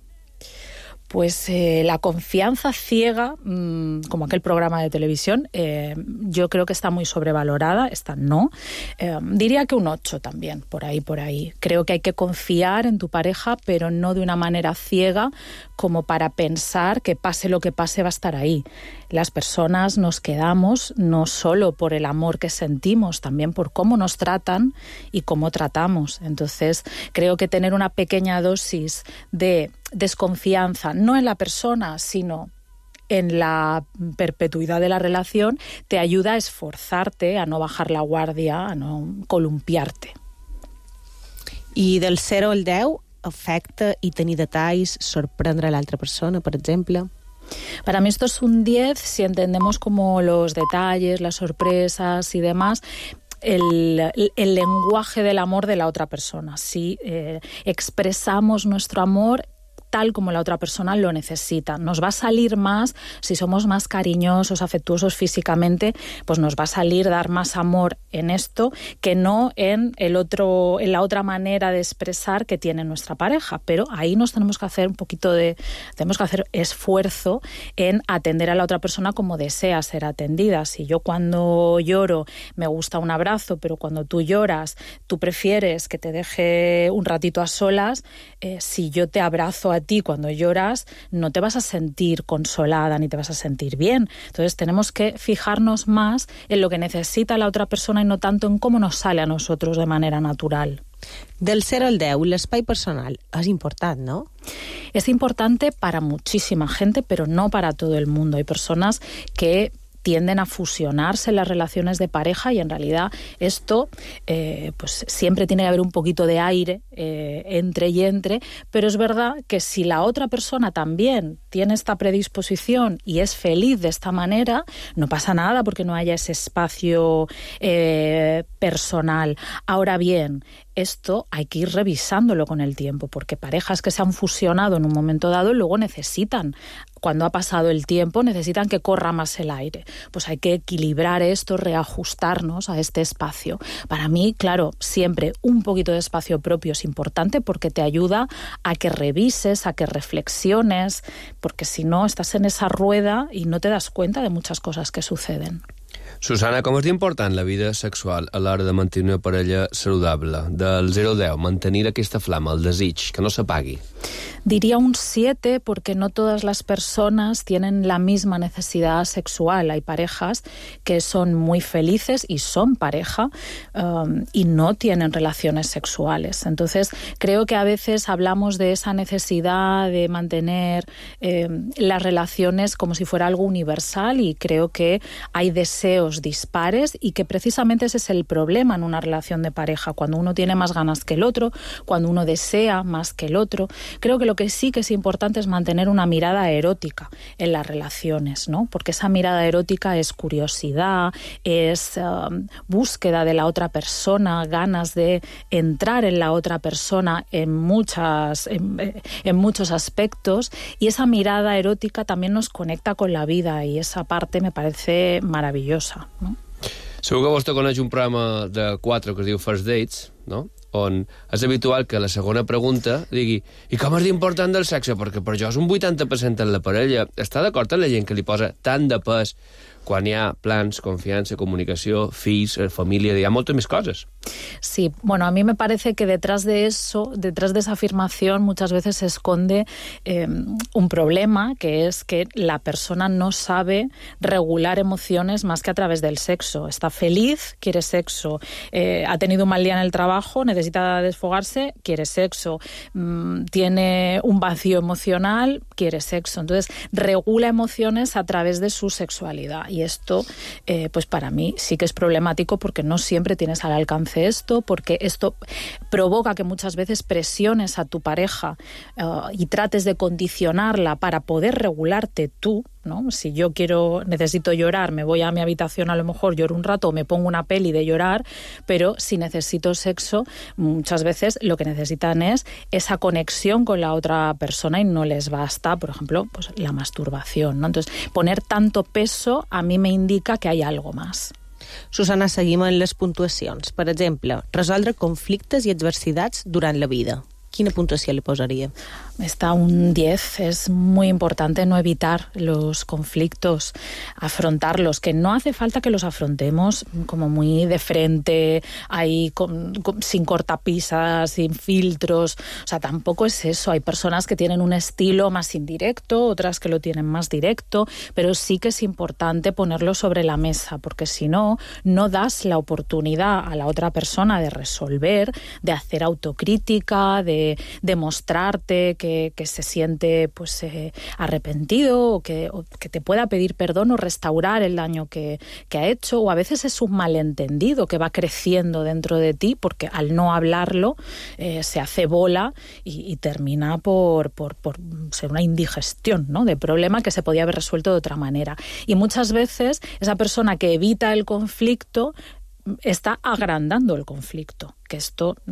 Pues eh, la confianza ciega, mmm, como aquel programa de televisión, eh, yo creo que está muy sobrevalorada, esta no. Eh, diría que un ocho también, por ahí, por ahí. Creo que hay que confiar en tu pareja, pero no de una manera ciega como para pensar que pase lo que pase va a estar ahí. Las personas nos quedamos no solo por el amor que sentimos, también por cómo nos tratan y cómo tratamos. Entonces, creo que tener una pequeña dosis de desconfianza, no en la persona, sino en la perpetuidad de la relación, te ayuda a esforzarte, a no bajar la guardia, a no columpiarte. I del zero al deu, afecta i tenir detalls, sorprendre a l'altra persona, per exemple? Para mí esto es un diez si entendemos como los detalles, las sorpresas y demás, El, el lenguaje del amor de la otra persona. Si eh, expresamos nuestro amor tal como la otra persona lo necesita. Nos va a salir más, si somos más cariñosos, afectuosos físicamente, pues nos va a salir dar más amor en esto que no en el otro, en la otra manera de expresar que tiene nuestra pareja. Pero ahí nos tenemos que hacer un poquito de, tenemos que hacer esfuerzo en atender a la otra persona como desea ser atendida. Si yo cuando lloro me gusta un abrazo, pero cuando tú lloras, tú prefieres que te deje un ratito a solas, eh, si yo te abrazo a ti cuando lloras, no te vas a sentir consolada ni te vas a sentir bien. Entonces tenemos que fijarnos más en lo que necesita la otra persona y no tanto en cómo nos sale a nosotros de manera natural. Del cero al deu, l'espai personal es important, ¿no? Es importante para muchísima gente, pero no para todo el mundo. Hay personas que tienden a fusionarse las relaciones de pareja y en realidad esto eh, pues siempre tiene que haber un poquito de aire eh, entre y entre, pero es verdad que si la otra persona también tiene esta predisposición y es feliz de esta manera, no pasa nada porque no haya ese espacio eh, personal. Ahora bien, esto hay que ir revisándolo con el tiempo, porque parejas que se han fusionado en un momento dado luego necesitan, cuando ha pasado el tiempo, necesitan que corra más el aire. Pues hay que equilibrar esto, reajustarnos a este espacio. Para mí, claro, siempre un poquito de espacio propio es importante porque te ayuda a que revises, a que reflexiones, porque si no estás en esa rueda y no te das cuenta de muchas cosas que suceden. Susana, com és important la vida sexual a l'hora de mantenir una parella saludable? Del zero al deu, mantenir aquesta flama, el desig, que no s'apagui. Diría un siete porque no todas las personas tienen la misma necesidad sexual. Hay parejas que son muy felices y son pareja um, y no tienen relaciones sexuales. Entonces, creo que a veces hablamos de esa necesidad de mantener eh, las relaciones como si fuera algo universal y creo que hay deseos dispares y que precisamente ese es el problema en una relación de pareja, cuando uno tiene más ganas que el otro, cuando uno desea más que el otro. Creo que lo que sí que es importante es mantener una mirada erótica en las relaciones, ¿no? Porque esa mirada erótica es curiosidad, es um, búsqueda de la otra persona, ganas de entrar en la otra persona en, muchas, en, en muchos aspectos, y esa mirada erótica también nos conecta con la vida y esa parte me parece maravillosa, ¿no? Segur que vostè coneix un programa de quatre que es diu First Dates, no?, on és habitual que la segona pregunta digui i com és d'important del sexe? Perquè per jo és un vuitanta per cent en la parella. Està d'acord amb la gent que li posa tant de pes quan hi ha plans, confiança, comunicació, fills, família, hi ha moltes més coses? Sí, bueno, a mí me parece que detrás de eso, detrás de esa afirmación, muchas veces se esconde eh, un problema, que es que la persona no sabe regular emociones más que a través del sexo. Está feliz, quiere sexo, eh, ha tenido un mal día en el trabajo, necesita desfogarse, quiere sexo, mm, tiene un vacío emocional, quiere sexo. Entonces, regula emociones a través de su sexualidad. Y esto, eh, pues para mí sí que es problemático porque no siempre tienes al alcance esto, porque esto provoca que muchas veces presiones a tu pareja uh, y trates de condicionarla para poder regularte tú, ¿no? Si yo quiero, necesito llorar, me voy a mi habitación, a lo mejor lloro un rato, me pongo una peli de llorar, pero si necesito sexo, muchas veces lo que necesitan es esa conexión con la otra persona y no les basta, por ejemplo, pues la masturbación, ¿no? Entonces, poner tanto peso a mí me indica que hay algo más. Susana, seguim en les puntuacions. Per exemple, resoldre conflictes i adversitats durant la vida. Quina puntuació li posaria? Está un diez. Es muy importante no evitar los conflictos, afrontarlos, que no hace falta que los afrontemos como muy de frente, ahí con, con, sin cortapisas, sin filtros. O sea, tampoco es eso. Hay personas que tienen un estilo más indirecto, otras que lo tienen más directo, pero sí que es importante ponerlo sobre la mesa, porque si no, no das la oportunidad a la otra persona de resolver, de hacer autocrítica, de demostrarte que que se siente pues eh, arrepentido o que, o que te pueda pedir perdón o restaurar el daño que, que ha hecho, o a veces es un malentendido que va creciendo dentro de ti porque al no hablarlo eh, se hace bola y, y termina por, por, por ser una indigestión, ¿no?, de problema que se podía haber resuelto de otra manera. Y muchas veces esa persona que evita el conflicto está agrandando el conflicto, que esto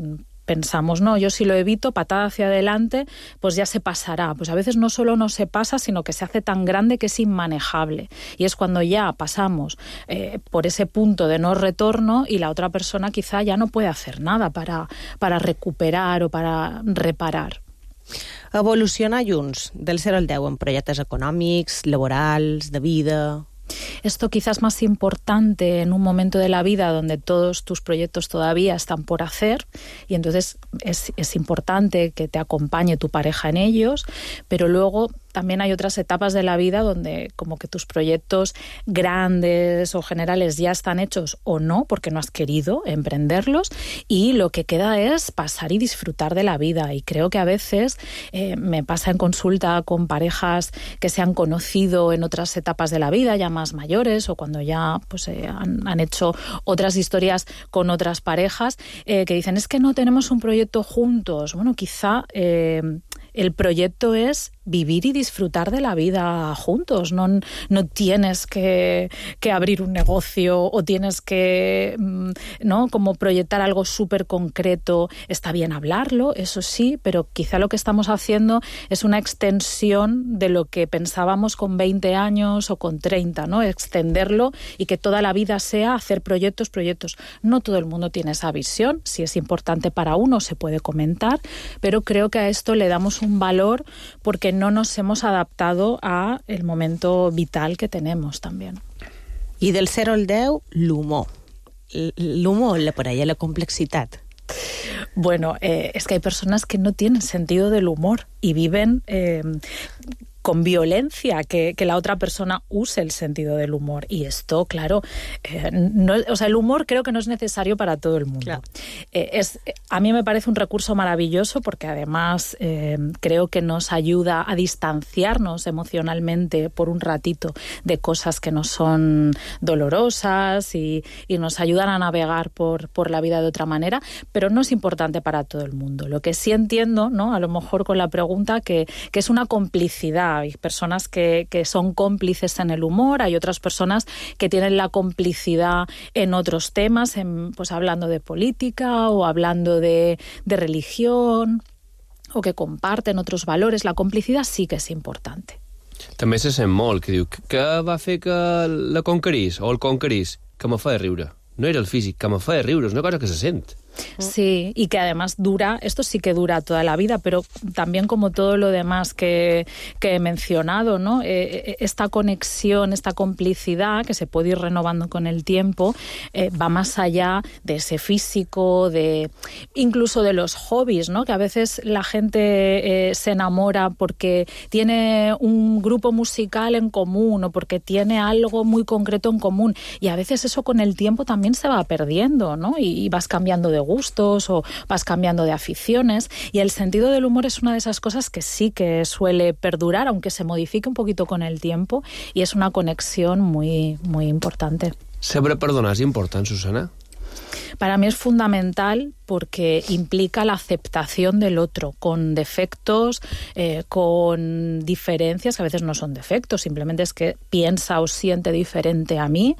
pensamos, no, yo si lo evito, patada hacia adelante, pues ya se pasará. Pues a veces no solo no se pasa, sino que se hace tan grande que es inmanejable. Y es cuando ya pasamos eh, por ese punto de no retorno y la otra persona quizá ya no puede hacer nada para, para recuperar o para reparar. Evolucionar junts, del zero al deu, en projectes econòmics, laborals, de vida... Esto quizás es más importante en un momento de la vida donde todos tus proyectos todavía están por hacer y entonces es, es importante que te acompañe tu pareja en ellos, pero luego también hay otras etapas de la vida donde como que tus proyectos grandes o generales ya están hechos o no, porque no has querido emprenderlos y lo que queda es pasar y disfrutar de la vida. Y creo que a veces eh, me pasa en consulta con parejas que se han conocido en otras etapas de la vida, ya más mayores o cuando ya pues, eh, han, han hecho otras historias con otras parejas, eh, que dicen, es que no tenemos un proyecto juntos. Bueno, quizá... Eh, el proyecto es vivir y disfrutar de la vida juntos. No, no tienes que, que abrir un negocio o tienes que, ¿no?, como proyectar algo súper concreto. Está bien hablarlo, eso sí, pero quizá lo que estamos haciendo es una extensión de lo que pensábamos con veinte años o con treinta, ¿no? Extenderlo y que toda la vida sea hacer proyectos, proyectos. No todo el mundo tiene esa visión. Si es importante para uno, se puede comentar, pero creo que a esto le damos un valor porque no nos hemos adaptado a el momento vital que tenemos también. I del zero al deu, l'humor. L'humor, la parella, la complexitat. Bueno, eh, es que hay personas que no tienen sentido del humor y viven... Eh, con violencia, que, que la otra persona use el sentido del humor. Y esto, claro, eh, no, o sea, el humor creo que no es necesario para todo el mundo. Claro. Eh, es, a mí me parece un recurso maravilloso porque además eh, creo que nos ayuda a distanciarnos emocionalmente por un ratito de cosas que nos son dolorosas y, y nos ayudan a navegar por, por la vida de otra manera, pero no es importante para todo el mundo. Lo que sí entiendo, ¿no?, a lo mejor con la pregunta, que, que es una complicidad. Hay personas que, que son cómplices en el humor, hay otras personas que tienen la complicidad en otros temas, en, pues hablando de política o hablando de, de religión o que comparten otros valores. La complicidad sí que és important. També se sent molt, que diu, què va fer que la conquerís o el conquerís? Que me feia riure. No era el físic, que me feia riure, és una cosa que se sent. Sí, y que además dura, esto sí que dura toda la vida, pero también como todo lo demás que, que he mencionado, ¿no? Eh, esta conexión, esta complicidad que se puede ir renovando con el tiempo, eh, va más allá de ese físico, de incluso de los hobbies, ¿no? Que a veces la gente eh, se enamora porque tiene un grupo musical en común o porque tiene algo muy concreto en común, y a veces eso con el tiempo también se va perdiendo, ¿no? Y, y vas cambiando de gustos o vas cambiando de aficiones, y el sentido del humor es una de esas cosas que sí que suele perdurar, aunque se modifique un poquito con el tiempo, y es una conexión muy, muy importante. ¿Saber perdonar es importante, Susana? Para mí es fundamental porque implica la aceptación del otro, con defectos, eh, con diferencias, que a veces no son defectos, simplemente es que piensa o siente diferente a mí,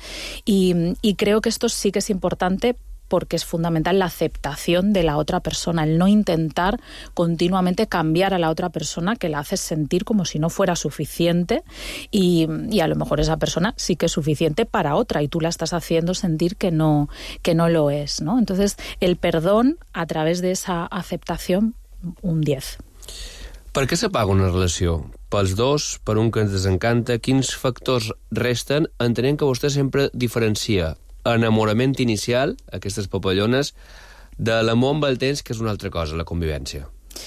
y, y creo que esto sí que es importante porque es fundamental la aceptación de la otra persona, el no intentar continuamente cambiar a la otra persona, que la haces sentir como si no fuera suficiente, y, y a lo mejor esa persona sí que es suficiente para otra y tú la estás haciendo sentir que no, que no lo es, ¿no? Entonces, el perdón a través de esa aceptación, un diez. Per què s'apaga una relació? Pels dos, per un que ens desencanta, quins factors resten, entenent que vostè sempre diferencia enamorament inicial, aquestes papallones, de l'amor amb el temps, que és una altra cosa, la convivència.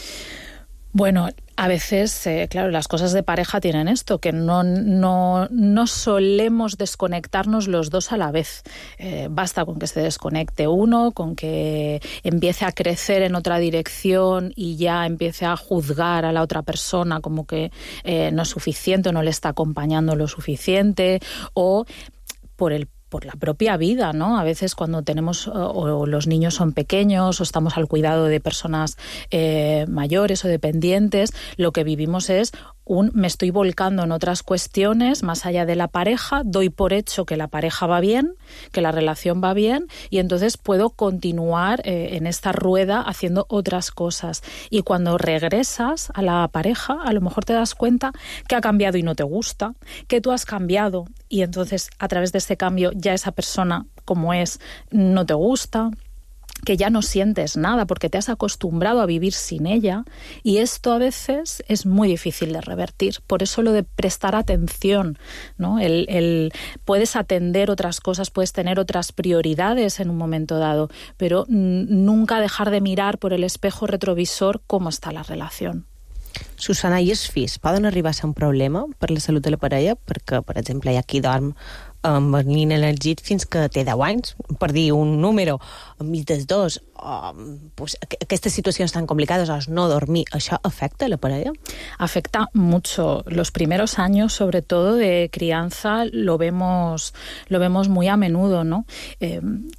Bueno, a veces, eh, claro, las cosas de pareja tienen esto, que no, no, no solemos desconectarnos los dos a la vez. Eh, basta con que se desconecte uno, con que empiece a crecer en otra dirección y ya empiece a juzgar a la otra persona como que eh, no es suficiente o no le está acompañando lo suficiente, o por el por la propia vida, ¿no? A veces cuando tenemos, o, o los niños son pequeños, o estamos al cuidado de personas eh, mayores o dependientes, lo que vivimos es un me estoy volcando en otras cuestiones más allá de la pareja, doy por hecho que la pareja va bien, que la relación va bien, y entonces puedo continuar eh, en esta rueda haciendo otras cosas. Y cuando regresas a la pareja, a lo mejor te das cuenta que ha cambiado y no te gusta, que tú has cambiado y entonces a través de ese cambio ya esa persona como es no te gusta, que ya no sientes nada porque te has acostumbrado a vivir sin ella, y esto a veces es muy difícil de revertir. Por eso lo de prestar atención, ¿no? El, el, puedes atender otras cosas, puedes tener otras prioridades en un momento dado, pero nunca dejar de mirar por el espejo retrovisor cómo està la relació. Susana, i els fills poden arribar a ser un problema per la salut de la parella? Perquè, per exemple, hi ha qui dorm amb el nin en el llit fins que té deu anys, per dir un número, enmig dels dos. Um, pues, aquestes situacions tan complicades, o no dormir, ¿això afecta a la parella? Afecta mucho. Los primeros años, sobre todo de crianza, lo vemos, lo vemos muy a menudo, ¿no? Eh,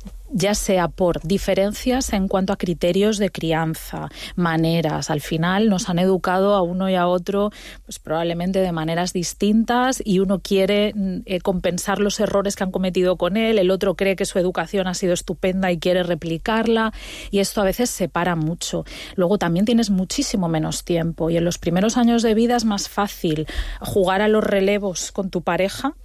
ya sea por diferencias en cuanto a criterios de crianza, maneras. Al final nos han educado a uno y a otro pues probablemente de maneras distintas, y uno quiere eh, compensar los errores que han cometido con él, el otro cree que su educación ha sido estupenda y quiere replicarla, y esto a veces separa mucho. Luego también tienes muchísimo menos tiempo, y en los primeros años de vida es más fácil jugar a los relevos con tu pareja,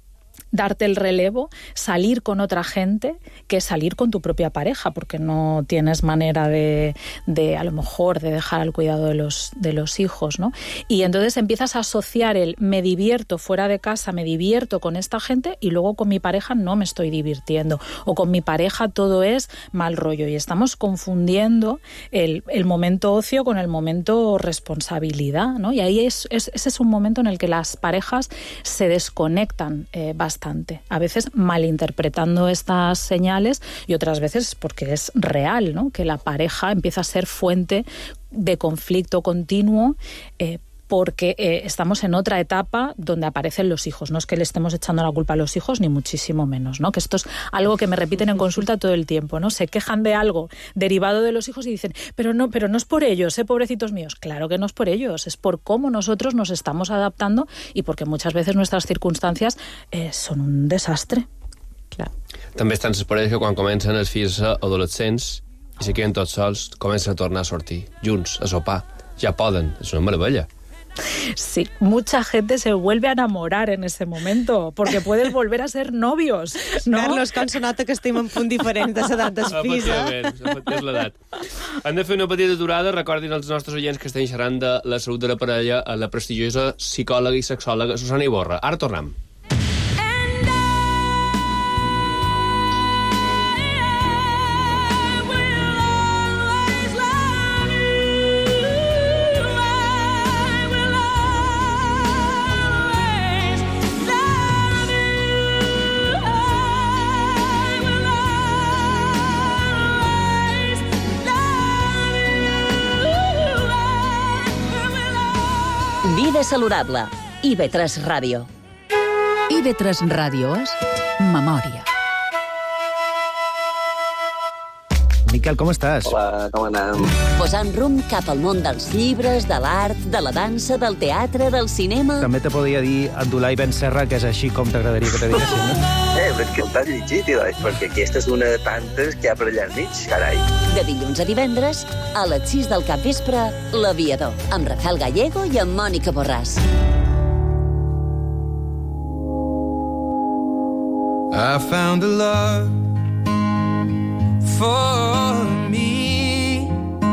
darte el relevo, salir con otra gente, que salir con tu propia pareja, porque no tienes manera de, de a lo mejor, de dejar al cuidado de los, de los hijos, ¿no? Y entonces empiezas a asociar el me divierto fuera de casa, me divierto con esta gente, y luego con mi pareja no me estoy divirtiendo, o con mi pareja todo es mal rollo, y estamos confundiendo el, el momento ocio con el momento responsabilidad, ¿no? Y ahí es, es, ese es un momento en el que las parejas se desconectan eh, bastante. A veces malinterpretando estas señales, y otras veces porque es real, ¿no? Que la pareja empieza a ser fuente de conflicto continuo eh, porque eh, estamos en otra etapa donde aparecen los hijos. No es que le estemos echando la culpa a los hijos, ni muchísimo menos, ¿no? Que esto es algo que me repiten en consulta todo el tiempo, ¿no? Se quejan de algo derivado de los hijos y dicen, pero no, pero no es por ellos, ¿eh, pobrecitos míos? Claro que no es por ellos, es por cómo nosotros nos estamos adaptando, y porque muchas veces nuestras circunstancias eh, son un desastre. Clar. També estan les parelles que quan comencen els fills adolescents i se queden tots sols, comencen a tornar a sortir junts, a sopar. Ja poden, és una meravella. Sí, mucha gente se vuelve a enamorar en ese momento, porque puedes volver a ser novios, ¿no? Carlos, com se nota que estem en punt diferent de l'edat dels fills, eh? Efectivament, és l'edat. Hem de fer una petita aturada. Recordin als nostres oients que estem xerrant de la salut de la parella a la prestigiosa psicòloga i sexòloga Susana Iborra. Ara tornem. Vida saludable. I ve tres Ràdio. I ve tres Ràdio és memòria. Miquel, com estàs? Hola, com anem? Posant rumb cap al món dels llibres, de l'art, de la dansa, del teatre, del cinema... També te podria dir Abdulai Ben Serra, que és així com t'agradaria que te diguessin, no? Eh, però és que el t'has llegit, perquè aquesta és una de tantes que hi ha per allà enmig, carai. De dilluns a divendres, a les sis del capvespre, L'Aviador, amb Rafael Gallego i amb Mònica Borràs. I found a love for me.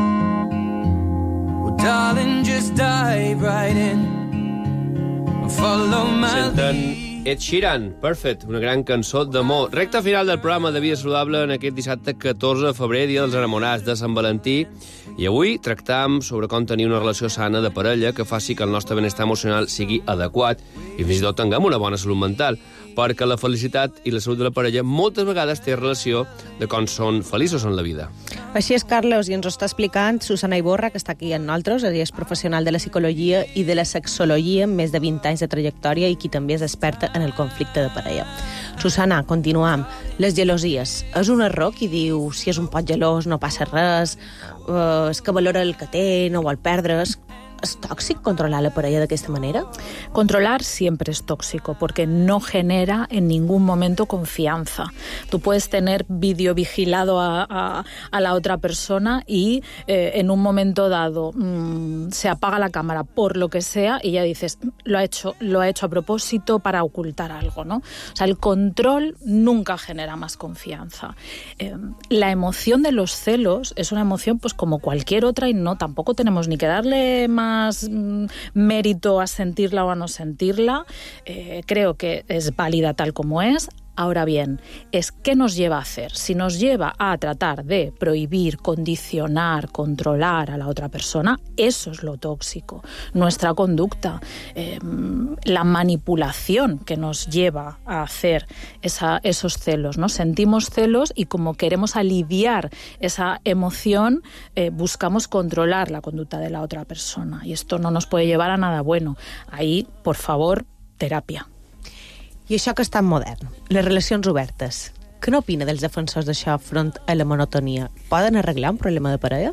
Well, darling, just dive right in. Follow my lead. Ed Sheeran, Perfect, una gran cançó d'amor. Recta final del programa de Vida Saludable en aquest dissabte catorze de febrer, dia dels enamorats de Sant Valentí. I avui tractam sobre com tenir una relació sana de parella que faci que el nostre benestar emocional sigui adequat i fins i tot tinguem una bona salut mental, perquè la felicitat i la salut de la parella moltes vegades té relació de com són feliços en la vida. Així és, Carlos, i ens ho està explicant Susana Iborra, que està aquí amb nosaltres. Ella és professional de la psicologia i de la sexologia amb més de vint anys de trajectòria i qui també és experta en el conflicte de parella. Susana, continuam. Les gelosies. És un error qui diu si és un poc gelós no passa res, eh, és que valora el que té, no vol perdre's. ¿Es tóxico controlar la parella de esta manera? Controlar siempre es tóxico porque no genera en ningún momento confianza. Tú puedes tener vídeo vigilado a, a, a la otra persona y eh, en un momento dado mmm, se apaga la cámara por lo que sea y ya dices, lo ha hecho, lo ha hecho a propósito para ocultar algo, ¿no? O sea, el control nunca genera más confianza. Eh, la emoción de los celos es una emoción pues como cualquier otra y no, tampoco tenemos ni que darle más más mérito a sentirla o a no sentirla. Eh, creo que es válida tal como es. Ahora bien, es ¿qué nos lleva a hacer? Si nos lleva a tratar de prohibir, condicionar, controlar a la otra persona, eso es lo tóxico. Nuestra conducta, eh, la manipulación que nos lleva a hacer esa, esos celos, ¿no? Sentimos celos y como queremos aliviar esa emoción, eh, buscamos controlar la conducta de la otra persona. Y esto no nos puede llevar a nada bueno. Ahí, por favor, terapia. I això que és tan modern, les relacions obertes, què n'opina dels defensors d'això front a la monotonia? Poden arreglar un problema de parella?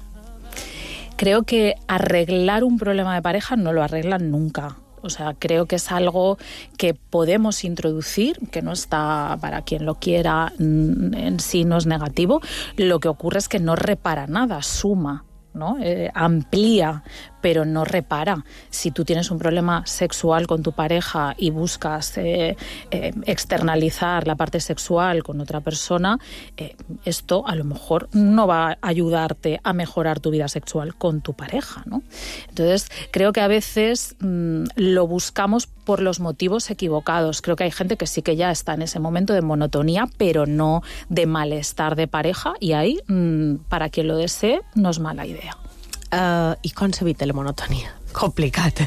Creo que arreglar un problema de pareja no lo arreglan nunca. O sea, creo que es algo que podemos introducir, que no está para quien lo quiera, en sí no es negativo. Lo que ocurre es que no repara nada, suma, ¿no? Eh, amplía, pero no repara. Si tú tienes un problema sexual con tu pareja y buscas eh, eh, externalizar la parte sexual con otra persona, eh, esto a lo mejor no va a ayudarte a mejorar tu vida sexual con tu pareja, ¿no? Entonces, creo que a veces mmm, lo buscamos por los motivos equivocados. Creo que hay gente que sí que ya está en ese momento de monotonía, pero no de malestar de pareja, y ahí, mmm, para quien lo desee, no es mala idea. Uh, ¿Y cómo se evita la monotonía? Complicada.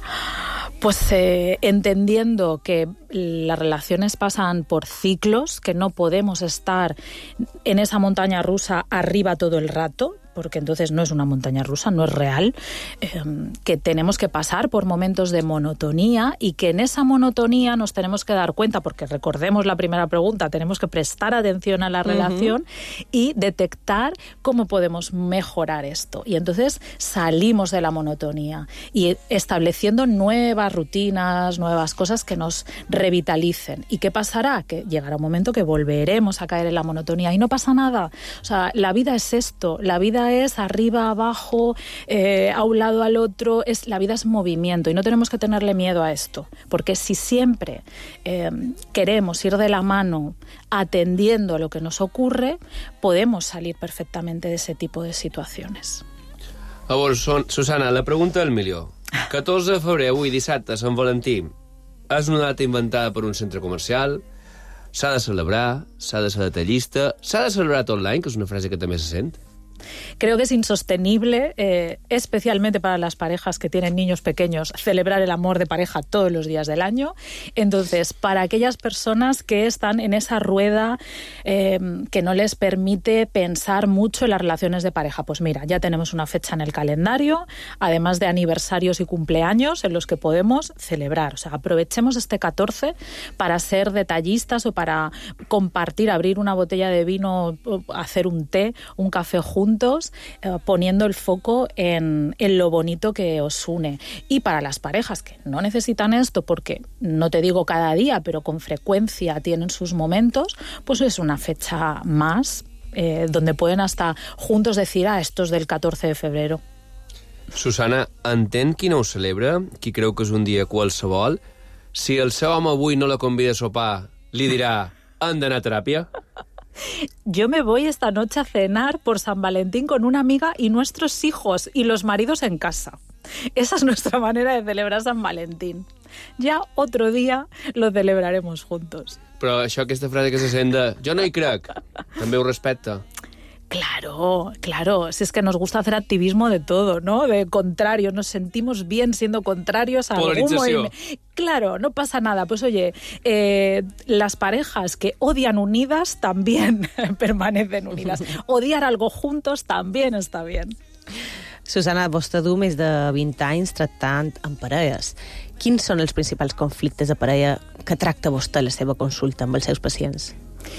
Pues eh, entendiendo que las relaciones pasan por ciclos, que no podemos estar en esa montaña rusa arriba todo el rato, porque entonces no es una montaña rusa, no es real, eh, que tenemos que pasar por momentos de monotonía y que en esa monotonía nos tenemos que dar cuenta, porque recordemos la primera pregunta, tenemos que prestar atención a la relación uh-huh. y detectar cómo podemos mejorar esto. Y entonces salimos de la monotonía y estableciendo nuevas rutinas, nuevas cosas que nos revitalicen. ¿Y qué pasará? Que llegará un momento que volveremos a caer en la monotonía y no pasa nada. O sea, la vida es esto, la vida es arriba, abajo, eh, a un lado, al otro, es, la vida es movimiento y no tenemos que tenerle miedo a esto, porque si siempre eh, queremos ir de la mano atendiendo a lo que nos ocurre, podemos salir perfectamente de ese tipo de situaciones. Llavors, Susana, la pregunta del milió. catorze de febrer, avui dissabte, Sant Valentí, és una data inventada per un centre comercial, s'ha de celebrar, s'ha de ser detallista, s'ha de celebrar tot l'any, que és una frase que també se sent. Creo que es insostenible, eh, especialmente para las parejas que tienen niños pequeños, celebrar el amor de pareja todos los días del año. Entonces, para aquellas personas que están en esa rueda eh, que no les permite pensar mucho en las relaciones de pareja, pues mira, ya tenemos una fecha en el calendario, además de aniversarios y cumpleaños en los que podemos celebrar. O sea, aprovechemos este catorce para ser detallistas o para compartir, abrir una botella de vino, hacer un té, un café juntos, Eh, poniendo el foco en, en lo bonito que os une. Y para las parejas que no necesitan esto, porque no te digo cada día, pero con frecuencia tienen sus momentos, pues es una fecha más eh, donde pueden hasta juntos decir, ah, esto es del catorce de febrero. Susana, entén qui no ho celebra, qui creu que és un dia qualsevol? Si el seu home avui no la convida a sopar, li dirà, han d'anar a teràpia? Yo me voy esta noche a cenar por San Valentín con una amiga y nuestros hijos y los maridos en casa. Esa es nuestra manera de celebrar San Valentín. Ya otro día lo celebraremos juntos. Però això, aquesta frase que se sent de jo no hi crec, també ho respecta. Claro, claro, si es que nos gusta hacer activismo de todo, ¿no? De contrario, nos sentimos bien siendo contrarios a algún movimiento. Claro, no pasa nada. Pues oye, eh, las parejas que odian unidas también permanecen unidas. Odiar algo juntos también está bien. Susana, vostè du més de vint anys tractant amb parelles. Quins són els principals conflictes de parella que tracta vostè a la seva consulta amb els seus pacients?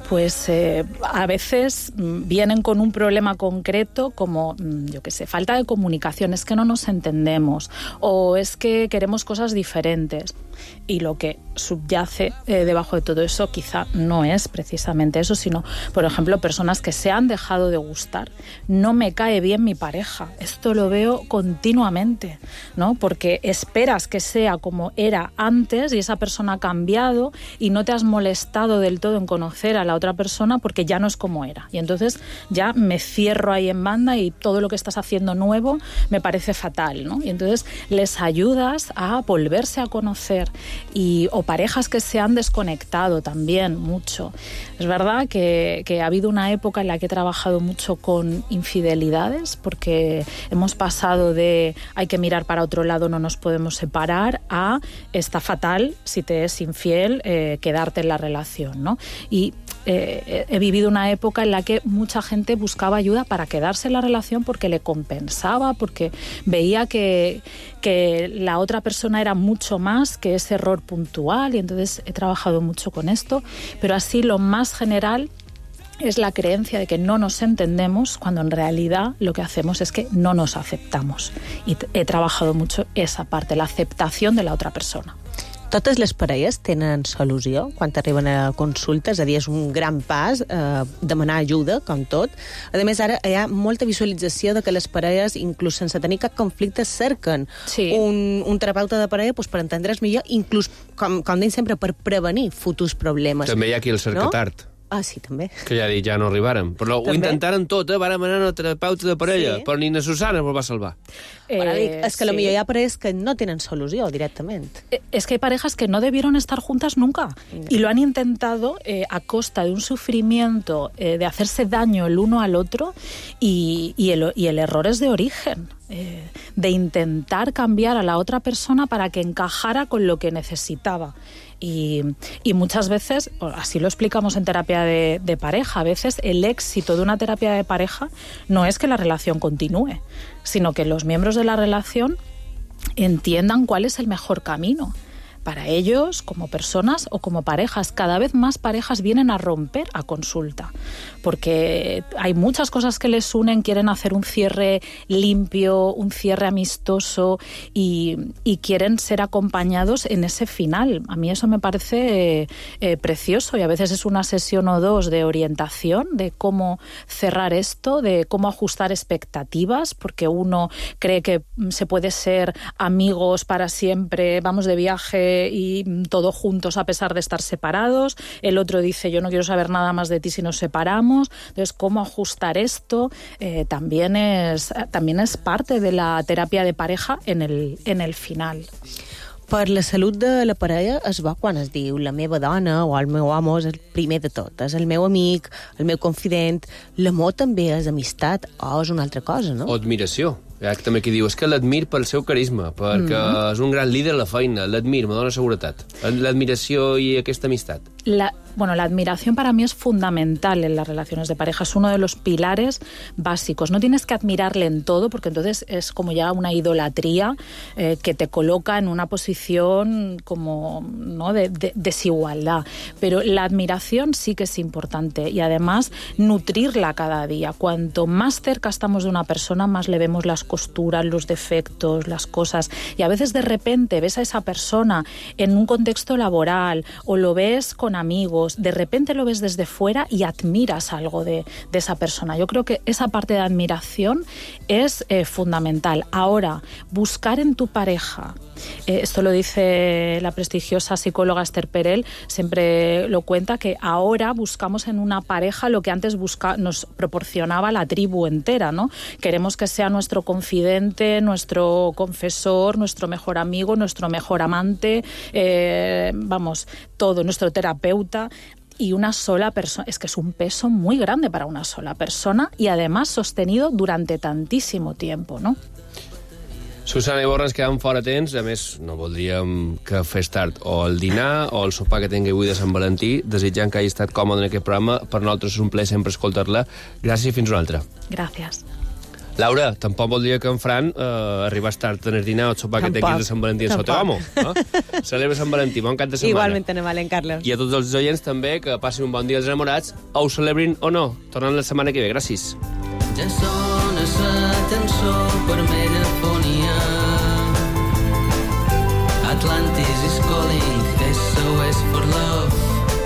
pues eh, a veces vienen con un problema concreto como, yo qué sé, falta de comunicación, es que no nos entendemos o es que queremos cosas diferentes. Y lo que subyace eh, debajo de todo eso quizá no es precisamente eso, sino, por ejemplo, personas que se han dejado de gustar. No me cae bien mi pareja. Esto lo veo continuamente, ¿no? Porque esperas que sea como era antes y esa persona ha cambiado y no te has molestado del todo en conocer a la otra persona porque ya no es como era. Y entonces ya me cierro ahí en banda y todo lo que estás haciendo nuevo me parece fatal, ¿no? Y entonces les ayudas a volverse a conocer. Y, o parejas que se han desconectado también mucho. Es verdad que, que ha habido una época en la que he trabajado mucho con infidelidades, porque hemos pasado de hay que mirar para otro lado, no nos podemos separar, a está fatal si te es infiel eh, quedarte en la relación, ¿no? Y eh, he vivido una época en la que mucha gente buscaba ayuda para quedarse en la relación porque le compensaba, porque veía que, que la otra persona era mucho más que ese error puntual, y entonces he trabajado mucho con esto, pero así lo más general es la creencia de que no nos entendemos cuando en realidad lo que hacemos es que no nos aceptamos, y he trabajado mucho esa parte, la aceptación de la otra persona. Totes les parelles tenen solució quan arriben a consulta, és a dir, és un gran pas eh, demanar ajuda, com tot. A més, ara hi ha molta visualització de que les parelles, inclús sense tenir cap conflicte, cerquen sí. un, un terapeuta de parella doncs, per entendre's millor, inclús, com, com deim sempre, per prevenir futurs problemes. També hi ha qui el cerca no? tard. Ah, sí, també. Que ja dic, ja no arribaren. Però també? Ho intentaren tot, eh? Varen anar a terapeuta de parella, sí. però ni na Susana el va salvar. Eh, bueno, dic, és que sí. Potser hi ha parelles que no tienen solució directament. Eh, es que hay parejas que no debieron estar juntas nunca no. y lo han intentado eh, a costa de un sufrimiento, eh, de hacerse daño el uno al otro, y, y, el, y el error es de origen. Eh, de intentar cambiar a la otra persona para que encajara con lo que necesitaba. Y, y muchas veces, así lo explicamos en terapia de, de pareja, a veces el éxito de una terapia de pareja no es que la relación continúe, sino que los miembros de la relación entiendan cuál es el mejor camino para ellos como personas o como parejas. Cada vez más parejas vienen a romper a consulta, porque hay muchas cosas que les unen, quieren hacer un cierre limpio, un cierre amistoso, y, y quieren ser acompañados en ese final. A mí eso me parece eh, eh, precioso, y a veces es una sesión o dos de orientación, de cómo cerrar esto, de cómo ajustar expectativas, porque uno cree que se puede ser amigos para siempre, vamos de viaje y todos juntos a pesar de estar separados. El otro dice, yo no quiero saber nada más de ti si nos separamos. Entonces, cómo ajustar esto eh, también es también es parte de la terapia de pareja en el, en el final. Per la salut de la parella es va quan es diu la meva dona o el meu home és el primer de tot, és el meu amic, el meu confident. L'amor també és amistat o és una altra cosa, no? O admiració. Hi ha també qui diu, és que l'admir pel seu carisma, perquè mm. és un gran líder a la feina, l'admir, me dona seguretat. L'admiració i aquesta amistat. La, bueno, la admiración para mí es fundamental en las relaciones de pareja, es uno de los pilares básicos. No tienes que admirarle en todo, porque entonces es como ya una idolatría eh, que te coloca en una posición como, ¿no?, de, de desigualdad. Pero la admiración sí que es importante, y además nutrirla cada día. Cuanto más cerca estamos de una persona, más le vemos las costuras, los defectos, las cosas. Y a veces de repente ves a esa persona en un contexto laboral o lo ves con amigos, de repente lo ves desde fuera y admiras algo de, de esa persona. Yo creo que esa parte de admiración es eh, fundamental. Ahora, buscar en tu pareja, eh, esto lo dice la prestigiosa psicóloga Esther Perel, siempre lo cuenta, que ahora buscamos en una pareja lo que antes busca, nos proporcionaba la tribu entera, ¿no? Queremos que sea nuestro confidente, nuestro confesor, nuestro mejor amigo, nuestro mejor amante, eh, vamos, todo, nuestro terapeuta. Y una sola persona, es que es un peso muy grande para una sola persona, y además sostenido durante tantísimo tiempo, ¿no? Susana Iborra, ens quedem fora temps. A més, no voldríem que fes tard o el dinar o el sopar que tingui avui de Sant Valentí. Desitjant que hagi estat còmode en aquest programa. Per nosaltres és un plaer sempre escoltar-la. Gràcies i fins una altra. Gràcies. Laura, tampoc voldria que en Fran eh, arribés tard a dinar o sopar que té aquí de Sant Valentí en Sota Homo. Eh? Celebra Sant Valentí, bon cap de setmana. Igualment, Valen, Carles. I a tots els oients també, que passin un bon dia els enamorats, o ho celebrin o no. Tornem la setmana que ve. Gràcies. Ja sona la tensió per megafonia. Atlantis is calling, S O S for love.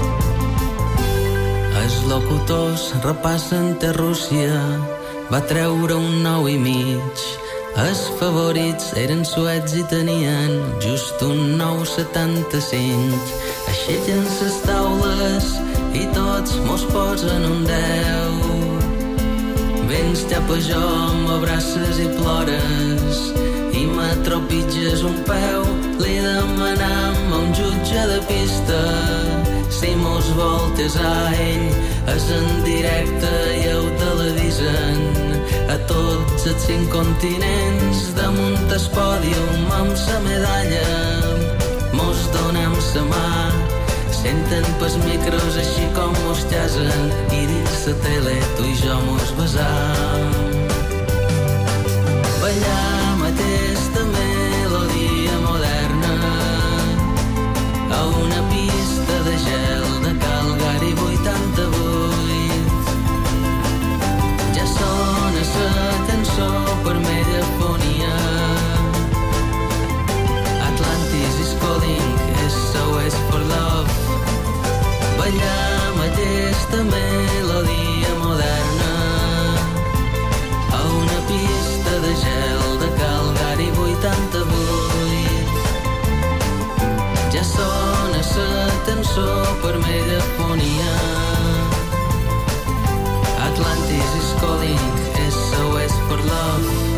Els locutors repassen ter Rússia, va treure un nou i mig. Els favorits eren suets i tenien just un nou setanta-cinc. Aixequen les taules i tots mos posen un deu. Vens cap a jo, m'abraces i plores i m'atropitges un peu. Li demanam a un jutge de pista si mos voltes a ell. És en directe i ho teledisen a tots els cinc continents. Damunt el pòdium amb sa medalla mos donem sa mà. Senten pels micros així com mos llasen i dins la tele tu i jo mos besam. Ballam aquesta melodia moderna a una pista de gel de Calgary vuitanta-vuit. Ja sona la tensió per megafonia. Atlantis is calling, S O S for love. Ballam aquesta melodia moderna a una pista de gel de Calgary vuitanta-vuit. Ja sona la tensió per megafonia. Atlantis is calling, S O S for love.